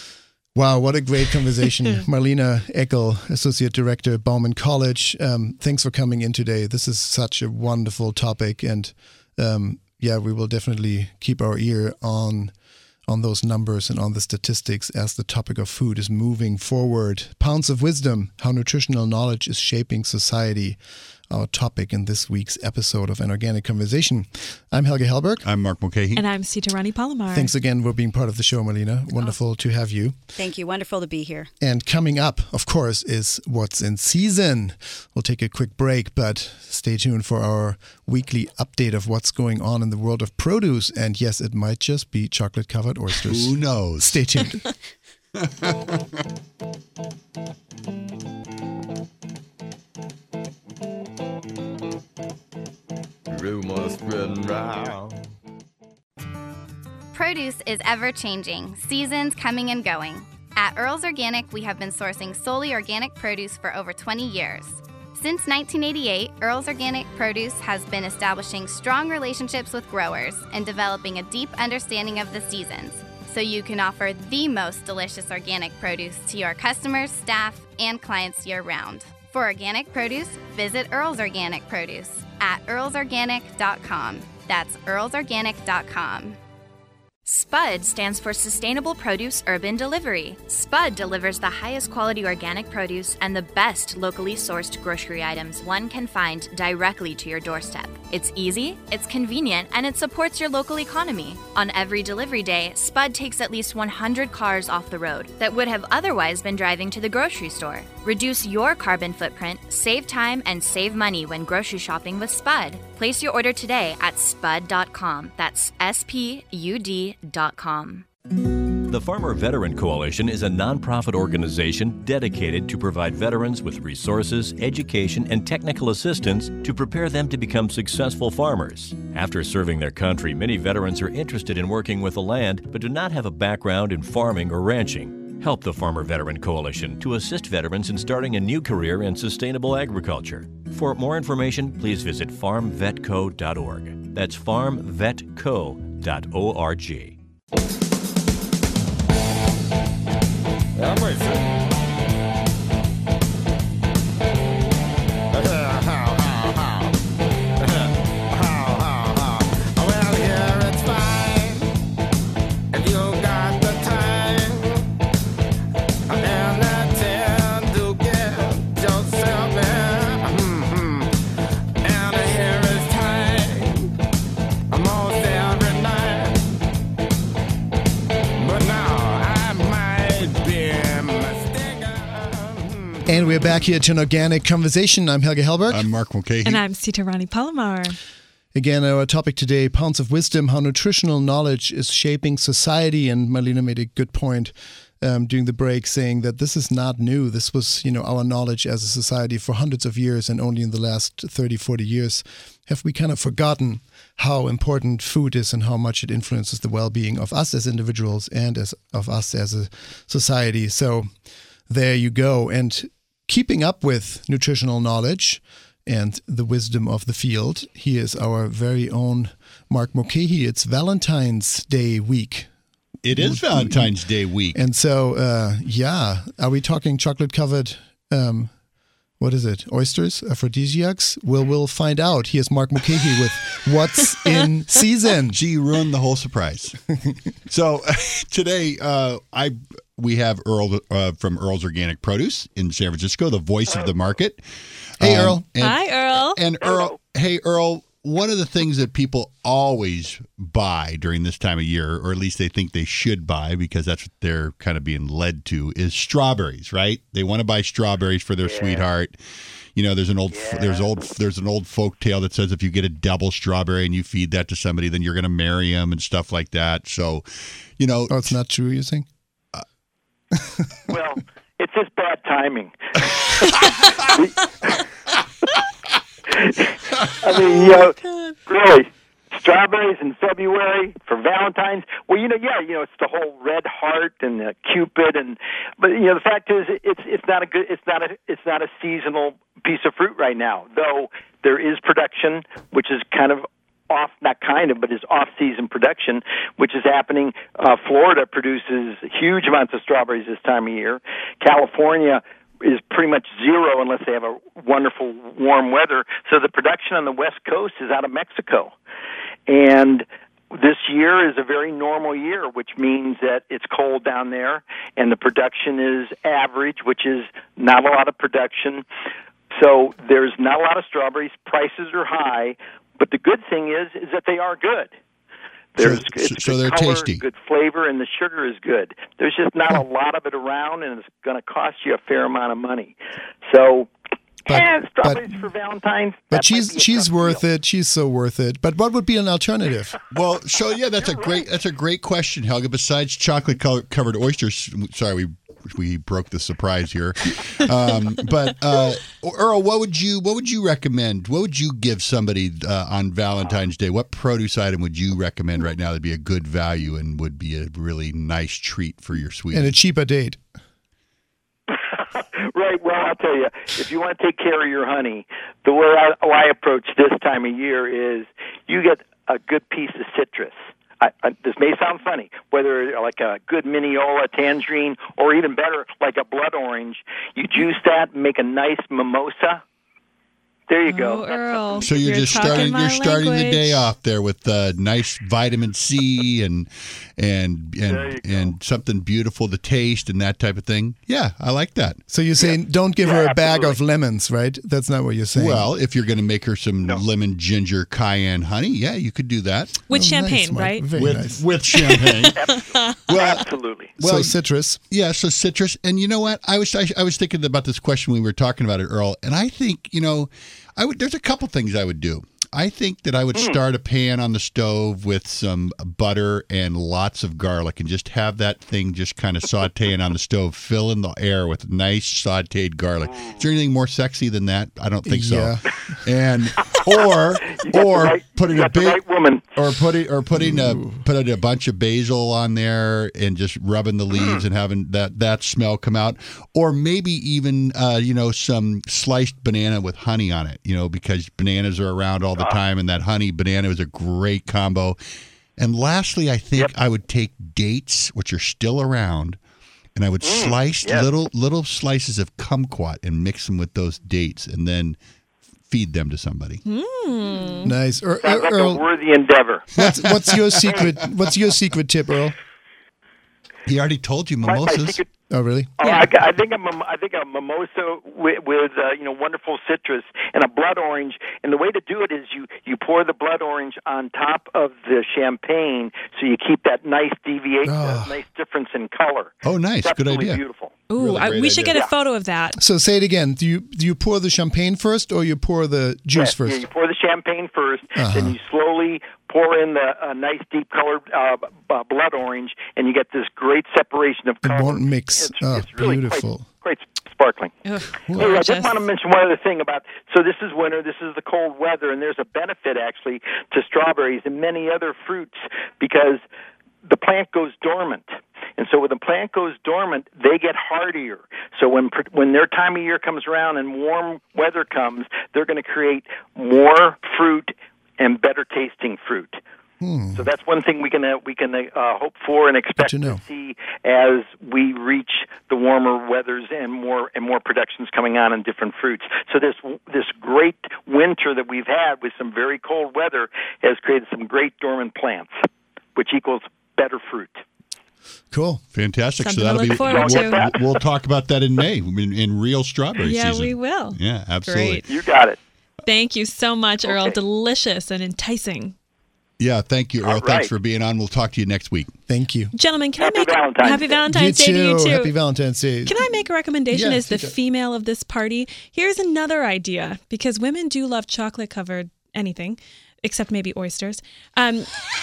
Speaker 1: Wow, what a great conversation. Marlene Eckel, Associate Director, Bowman College. Um, thanks for coming in today. This is such a wonderful topic, and um, yeah, we will definitely keep our ear on on those numbers and on the statistics as the topic of food is moving forward. Pounds of Wisdom, How Nutritional Knowledge is Shaping Society, our topic in this week's episode of An Organic Conversation. I'm Helge Hellberg.
Speaker 2: I'm Mark Mulcahy.
Speaker 3: And I'm Sita Rani Palomar.
Speaker 1: Thanks again for being part of the show, Marlene. Wonderful oh. to have you.
Speaker 9: Thank you. Wonderful to be here.
Speaker 1: And coming up, of course, is What's in Season. We'll take a quick break, but stay tuned for our weekly update of what's going on in the world of produce. And yes, it might just be chocolate-covered oysters.
Speaker 2: Who knows?
Speaker 1: Stay tuned.
Speaker 12: Rumors spreading round.
Speaker 13: Produce is ever-changing, seasons coming and going. At Earl's Organic, we have been sourcing solely organic produce for over twenty years. Since nineteen eighty-eight, Earl's Organic Produce has been establishing strong relationships with growers and developing a deep understanding of the seasons, so you can offer the most delicious organic produce to your customers, staff, and clients year-round. For organic produce, visit Earl's Organic Produce at earls organic dot com. That's earls organic dot com. SPUD stands for Sustainable Produce Urban Delivery. SPUD delivers the highest quality organic produce and the best locally sourced grocery items one can find directly to your doorstep. It's easy, it's convenient, and it supports your local economy. On every delivery day, SPUD takes at least one hundred cars off the road that would have otherwise been driving to the grocery store. Reduce your carbon footprint, save time, and save money when grocery shopping with SPUD. Place your order today at spud dot com. That's S P U D dot com.
Speaker 6: The Farmer Veteran Coalition is a nonprofit organization dedicated to provide veterans with resources, education, and technical assistance to prepare them to become successful farmers. After serving their country, many veterans are interested in working with the land but do not have a background in farming or ranching. Help the Farmer Veteran Coalition to assist veterans in starting a new career in sustainable agriculture. For more information, please visit farm vet co dot org. That's farm vet co dot org.
Speaker 12: I'm with you.
Speaker 1: And we're back here to an organic conversation. I'm Helge Hellberg.
Speaker 2: I'm Mark Mulcahy.
Speaker 3: And I'm Sita Rani Palomar.
Speaker 1: Again, our topic today, Pounds of Wisdom, how nutritional knowledge is shaping society. And Marlena made a good point um, during the break, saying that this is not new. This was, you know, our knowledge as a society for hundreds of years, and only in the last thirty, forty years have we kind of forgotten how important food is and how much it influences the well-being of us as individuals and as of us as a society. So there you go. And keeping up with nutritional knowledge and the wisdom of the field, he is our very own Mark Mulcahy. It's Valentine's Day week.
Speaker 2: It is Valentine's Day week.
Speaker 1: And so, uh, yeah, are we talking chocolate-covered, um, what is it, oysters, aphrodisiacs? We'll, we'll find out. Here's Mark Mulcahy with What's in Season.
Speaker 2: Gee, ruined the whole surprise. So today, uh, I... we have Earl uh, from Earl's Organic Produce in San Francisco, the voice of the market.
Speaker 1: Hey,
Speaker 2: um,
Speaker 1: Earl.
Speaker 3: And, Hi, Earl.
Speaker 2: And Earl, hey, Earl, one of the things that people always buy during this time of year, or at least they think they should buy because that's what they're kind of being led to, is strawberries, right? They want to buy strawberries for their yeah. sweetheart. You know, there's an old yeah. there's old there's an old folk tale that says if you get a double strawberry and you feed that to somebody, then you're going to marry them and stuff like that. So, you know,
Speaker 1: oh, it's not true, you think?
Speaker 14: Well, it's just bad timing. I mean, you know, really, strawberries in February for Valentine's. Well, you know, yeah, you know, it's the whole red heart and the Cupid, and but you know, the fact is, it's it's not a good, it's not a, it's not a seasonal piece of fruit right now. Though there is production, which is kind of off, not kind of, but is off-season production, which is happening. Uh, Florida produces huge amounts of strawberries this time of year. California is pretty much zero unless they have a wonderful warm weather. So the production on the West Coast is out of Mexico. And this year is a very normal year, which means that it's cold down there, and the production is average, which is not a lot of production. So there's not a lot of strawberries. Prices are high. But the good thing is, is that they are good. There's
Speaker 2: so,
Speaker 14: it's
Speaker 2: so
Speaker 14: good
Speaker 2: they're
Speaker 14: color,
Speaker 2: tasty.
Speaker 14: Good flavor, and the sugar is good. There's just not a lot of it around, and it's going to cost you a fair amount of money. So
Speaker 1: but
Speaker 14: yeah, strawberries
Speaker 1: but,
Speaker 14: for Valentine's.
Speaker 1: but
Speaker 14: that
Speaker 1: she's
Speaker 14: might be a
Speaker 1: she's
Speaker 14: tough
Speaker 1: worth
Speaker 14: deal.
Speaker 1: it. She's so worth it. But what would be an alternative?
Speaker 2: Well, so yeah, that's a great that's a great question, Helga. Besides chocolate color, covered oysters, sorry, we we broke the surprise here. Um, but uh, Earl, what would you what would you recommend? What would you give somebody uh, on Valentine's Day? What produce item would you recommend right now that'd be a good value and would be a really nice treat for your sweetie?
Speaker 1: And a cheaper date.
Speaker 14: Right. Well, I'll tell you, if you want to take care of your honey, the way I, I approach this time of year is you get a good piece of citrus. I, I, this may sound funny, whether like a good Mineola tangerine or even better, like a blood orange. You juice that and make a nice mimosa. There you go.
Speaker 3: Oh, Earl,
Speaker 2: So you're,
Speaker 3: you're
Speaker 2: just
Speaker 3: talking
Speaker 2: starting.
Speaker 3: my
Speaker 2: You're starting the
Speaker 3: language.
Speaker 2: day off there with uh, nice vitamin C and and and and something beautiful to taste and that type of thing. Yeah, I like that.
Speaker 1: So you're saying don't give her a bag of lemons, right? That's not what you're saying.
Speaker 2: Well, if you're going to make her some lemon ginger cayenne honey, yeah, you could do that
Speaker 3: With
Speaker 1: Oh, nice,
Speaker 3: champagne,
Speaker 1: Mike.
Speaker 3: right?
Speaker 1: Very
Speaker 2: with
Speaker 1: nice.
Speaker 2: with champagne. well,
Speaker 14: Absolutely.
Speaker 2: well,
Speaker 1: so citrus.
Speaker 2: Yeah, so citrus, and you know what? I was I, I was thinking about this question when we were talking about it, Earl, and I think you know, I would. There's a couple things I would do. I think that I would
Speaker 14: Mm.
Speaker 2: start a pan on the stove with some butter and lots of garlic, and just have that thing just kind of sautéing on the stove, filling the air with nice sautéed garlic. Is there anything more sexy than that? I don't think so.
Speaker 1: Yeah.
Speaker 2: And or
Speaker 14: You got
Speaker 2: or
Speaker 14: the right,
Speaker 2: putting
Speaker 14: you
Speaker 2: a
Speaker 14: got the
Speaker 2: big
Speaker 14: right woman.
Speaker 2: or putting or putting a putting a bunch of basil on there and just rubbing the leaves
Speaker 14: Mm.
Speaker 2: and having that that smell come out, or maybe even uh, you know some sliced banana with honey on it, you know, because bananas are around all the time, and that honey banana is a great combo. And lastly, I think I would take dates, which are still around, and I would
Speaker 14: Mm,
Speaker 2: slice
Speaker 14: yes.
Speaker 2: little little slices of kumquat and mix them with those dates, and then feed them to somebody.
Speaker 3: Mm.
Speaker 1: Nice. Er,
Speaker 14: Sounds like
Speaker 1: Earl,
Speaker 14: a worthy endeavor.
Speaker 1: what's, what's your secret? What's your secret tip, Earl?
Speaker 2: He already told you
Speaker 14: My- my
Speaker 2: mimosas.
Speaker 14: secret-
Speaker 1: Oh, really?
Speaker 14: Oh, I, I think I'm a, I think a mimosa with, with uh, you know wonderful citrus and a blood orange. And the way to do it is you you pour the blood orange on top of the champagne, so you keep that nice deviate, uh,
Speaker 1: Oh.
Speaker 14: nice difference in color.
Speaker 2: Oh, nice.
Speaker 14: It's
Speaker 2: Good
Speaker 14: absolutely
Speaker 2: idea.
Speaker 14: Beautiful.
Speaker 3: Ooh,
Speaker 2: Really
Speaker 3: I,
Speaker 2: great
Speaker 3: we should
Speaker 2: idea.
Speaker 3: get a
Speaker 14: Yeah.
Speaker 3: photo of that.
Speaker 1: So say it again. Do you do you pour the champagne first, or you pour the juice
Speaker 14: Yes,
Speaker 1: first?
Speaker 14: yeah, you pour the champagne first,
Speaker 1: Uh-huh.
Speaker 14: then you slowly pour in the uh, nice deep colored uh, b- uh, blood orange, and you get this great separation of
Speaker 1: It
Speaker 14: color.
Speaker 1: won't mix.
Speaker 14: It's,
Speaker 1: Oh,
Speaker 14: it's really
Speaker 1: beautiful.
Speaker 14: Quite, quite sparkling.
Speaker 3: Ugh,
Speaker 14: Hey, I
Speaker 3: gorgeous.
Speaker 14: just want to mention one other thing about, so this is winter, this is the cold weather, and there's a benefit actually to strawberries and many other fruits because the plant goes dormant. And so when the plant goes dormant, they get hardier. So when when their time of year comes around and warm weather comes, they're going to create more fruit and better tasting fruit.
Speaker 1: Hmm.
Speaker 14: So that's one thing we can uh, we can uh, hope for and expect
Speaker 1: to know.
Speaker 14: to see as we reach the warmer weathers and more and more productions coming on in different fruits. So this this great winter that we've had with some very cold weather has created some great dormant plants, which equals better fruit.
Speaker 1: Cool.
Speaker 2: Fantastic.
Speaker 3: Something
Speaker 2: so that'll
Speaker 3: to
Speaker 2: be
Speaker 3: look forward
Speaker 2: we'll,
Speaker 3: to.
Speaker 2: we'll talk about that in May in, in real strawberry
Speaker 3: Yeah,
Speaker 2: season.
Speaker 3: we will.
Speaker 2: Yeah, absolutely.
Speaker 3: Great.
Speaker 14: You got it.
Speaker 3: Thank you so much, Earl.
Speaker 14: Okay.
Speaker 3: Delicious and enticing.
Speaker 2: Yeah, thank you, Earl.
Speaker 14: All
Speaker 2: Thanks
Speaker 14: right.
Speaker 2: for being on. We'll talk to you next week.
Speaker 1: Thank you.
Speaker 3: Gentlemen, can
Speaker 14: Happy
Speaker 3: I make
Speaker 14: Valentine's
Speaker 3: Happy
Speaker 14: Day.
Speaker 3: Valentine's
Speaker 1: you
Speaker 3: Day
Speaker 1: too.
Speaker 3: to you too?
Speaker 1: Happy Valentine's Day.
Speaker 3: Can I make a recommendation
Speaker 1: Yeah,
Speaker 3: as the
Speaker 1: take it.
Speaker 3: female of this party? Here's another idea, because women do love chocolate-covered anything, except maybe oysters. Um,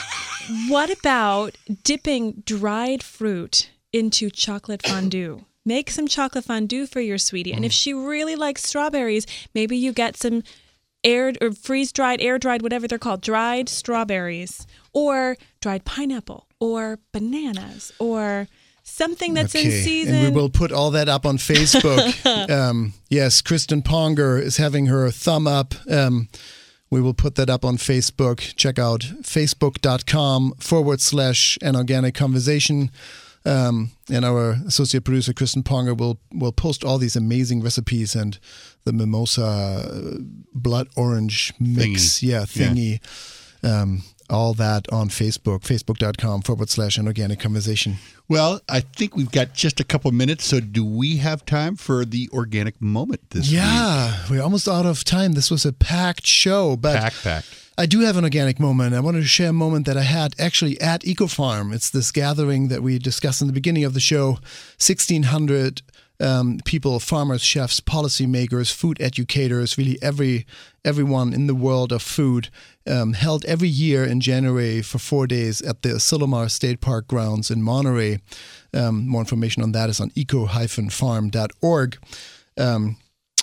Speaker 3: what about dipping dried fruit into chocolate fondue? Make some chocolate fondue for your sweetie. And if she really likes strawberries, maybe you get some air or freeze-dried, air-dried, whatever they're called, dried strawberries or dried pineapple or bananas or something that's in season.
Speaker 1: And we will put all that up on Facebook. um, yes, Kristen Ponger is having her thumb up. Um, we will put that up on Facebook. Check out facebook.com forward slash an organic conversation. Um, and our associate producer, Kristen Ponger, will will post all these amazing recipes and the mimosa uh, blood orange mix.
Speaker 2: Thingy.
Speaker 1: Yeah, thingy. Um, all that on Facebook, facebook.com forward slash an organic conversation.
Speaker 2: Well, I think we've got just a couple minutes, so do we have time for the organic moment this week?
Speaker 1: Yeah, we're almost out of time. This was a packed show, but
Speaker 2: Pack, pack.
Speaker 1: I do have an organic moment. I wanted to share a moment that I had actually at EcoFarm. It's this gathering that we discussed in the beginning of the show, sixteen hundred um, people, farmers, chefs, policymakers, food educators, really every everyone in the world of food, um, held every year in January for four days at the Asilomar State Park grounds in Monterey. Um, more information on that is on eco dash farm dot org. Um,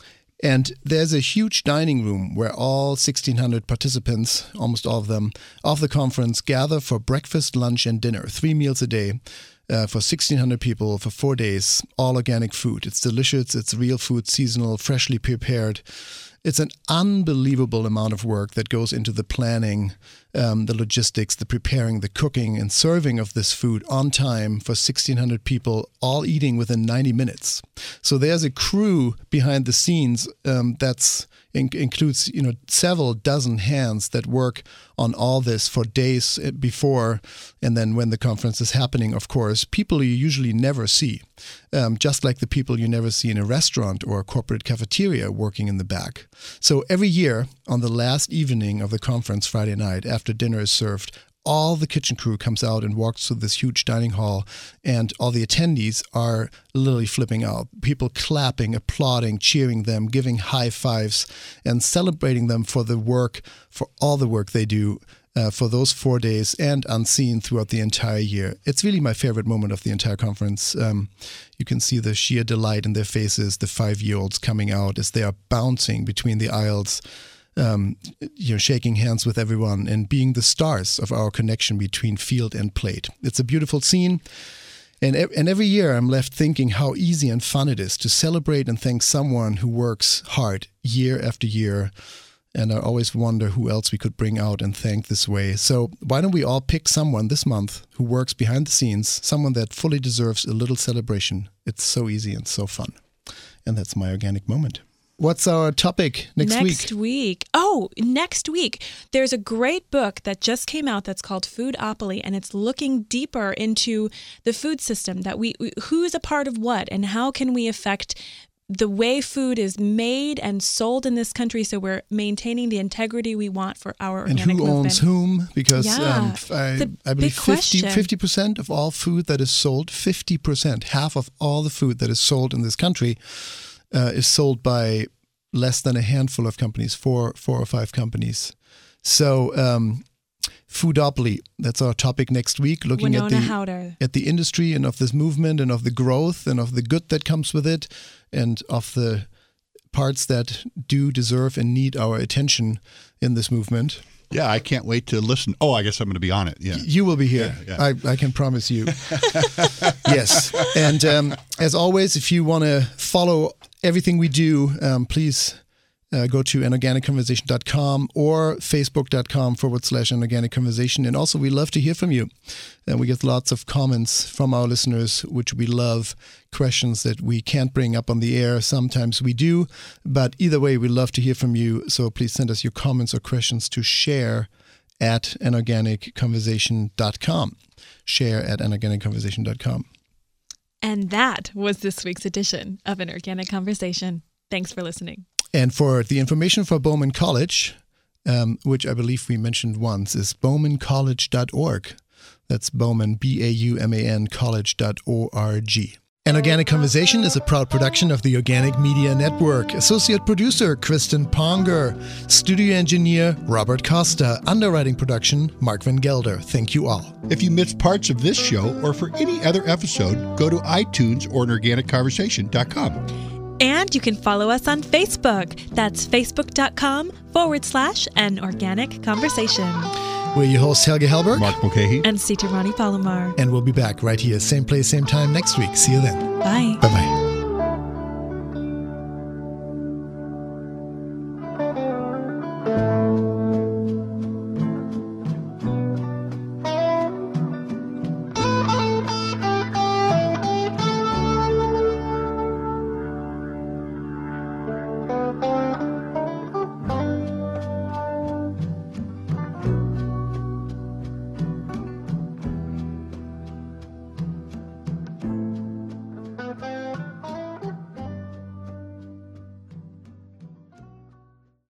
Speaker 1: And there's a huge dining room where all sixteen hundred participants, almost all of them, of the conference gather for breakfast, lunch, and dinner, three meals a day uh, for sixteen hundred people for four days, all organic food. It's delicious. It's real food, seasonal, freshly prepared. It's an unbelievable amount of work that goes into the planning, um, the logistics, the preparing, the cooking, and serving of this food on time for sixteen hundred people, all eating within ninety minutes. So there's a crew behind the scenes um, that's in- includes you know several dozen hands that work on all this for days before, and then when the conference is happening, of course, people you usually never see, um, just like the people you never see in a restaurant or a corporate cafeteria working in the back. So every year on the last evening of the conference, Friday night, after dinner is served, all the kitchen crew comes out and walks through this huge dining hall, and all the attendees are literally flipping out. People clapping, applauding, cheering them, giving high fives, and celebrating them for the work, for all the work they do uh, for those four days and unseen throughout the entire year. It's really my favorite moment of the entire conference. Um, you can see the sheer delight in their faces, the five-year-olds coming out as they are bouncing between the aisles, Um, you know, shaking hands with everyone and being the stars of our connection between field and plate. It's a beautiful scene. And, and every year I'm left thinking how easy and fun it is to celebrate and thank someone who works hard year after year. And I always wonder who else we could bring out and thank this way. So why don't we all pick someone this month who works behind the scenes, someone that fully deserves a little celebration. It's so easy and so fun. And that's my organic moment. What's our topic next,
Speaker 3: next
Speaker 1: week?
Speaker 3: Next week. Oh, next week. There's a great book that just came out that's called Foodopoly, and it's looking deeper into the food system, that we, we who's a part of what, and how can we affect the way food is made and sold in this country, so we're maintaining the integrity we want for our
Speaker 1: and
Speaker 3: organic
Speaker 1: who
Speaker 3: movement.
Speaker 1: owns whom? Because
Speaker 3: Yeah,
Speaker 1: um, I, I believe fifty percent of all food that is sold, fifty percent, half of all the food that is sold in this country Uh, is sold by less than a handful of companies, four, four or five companies. So, um, Foodopoly, that's our topic next week. Looking
Speaker 3: Winona
Speaker 1: at the
Speaker 3: Howder.
Speaker 1: at the industry and of this movement and of the growth and of the good that comes with it, and of the parts that do deserve and need our attention in this movement.
Speaker 2: Yeah, I can't wait to listen. Oh, I guess I'm going to be on it. Yeah,
Speaker 1: you will be here.
Speaker 2: Yeah, yeah.
Speaker 1: I, I can promise you. Yes, and um, as always, if you want to follow everything we do, um, please uh, go to an organic conversation dot com or facebook.com forward slash an organic conversation. And also, we love to hear from you. And we get lots of comments from our listeners, which we love, questions that we can't bring up on the air. Sometimes we do, but either way, we love to hear from you. So please send us your comments or questions to share at an organic conversation dot com. Share at an organic conversation dot com.
Speaker 3: And that was this week's edition of An Organic Conversation. Thanks for listening.
Speaker 1: And for the information for Bowman College, um, which I believe we mentioned once, is bowman college dot org. That's Bowman, B A U M A N, college dot org. An Organic Conversation is a proud production of the Organic Media Network. Associate producer, Kristen Ponger. Studio engineer, Robert Costa. Underwriting production, Mark Van Gelder. Thank you all.
Speaker 2: If you missed parts of this show or for any other episode, go to iTunes or an organic conversation dot com.
Speaker 3: And you can follow us on Facebook. That's facebook.com forward slash an organic conversation.
Speaker 1: We're your hosts, Helge Hellberg,
Speaker 2: Mark Mulcahy,
Speaker 3: and Sita Rani Palomar.
Speaker 1: And we'll be back right here, same place, same time next week. See you then.
Speaker 3: Bye.
Speaker 1: Bye-bye.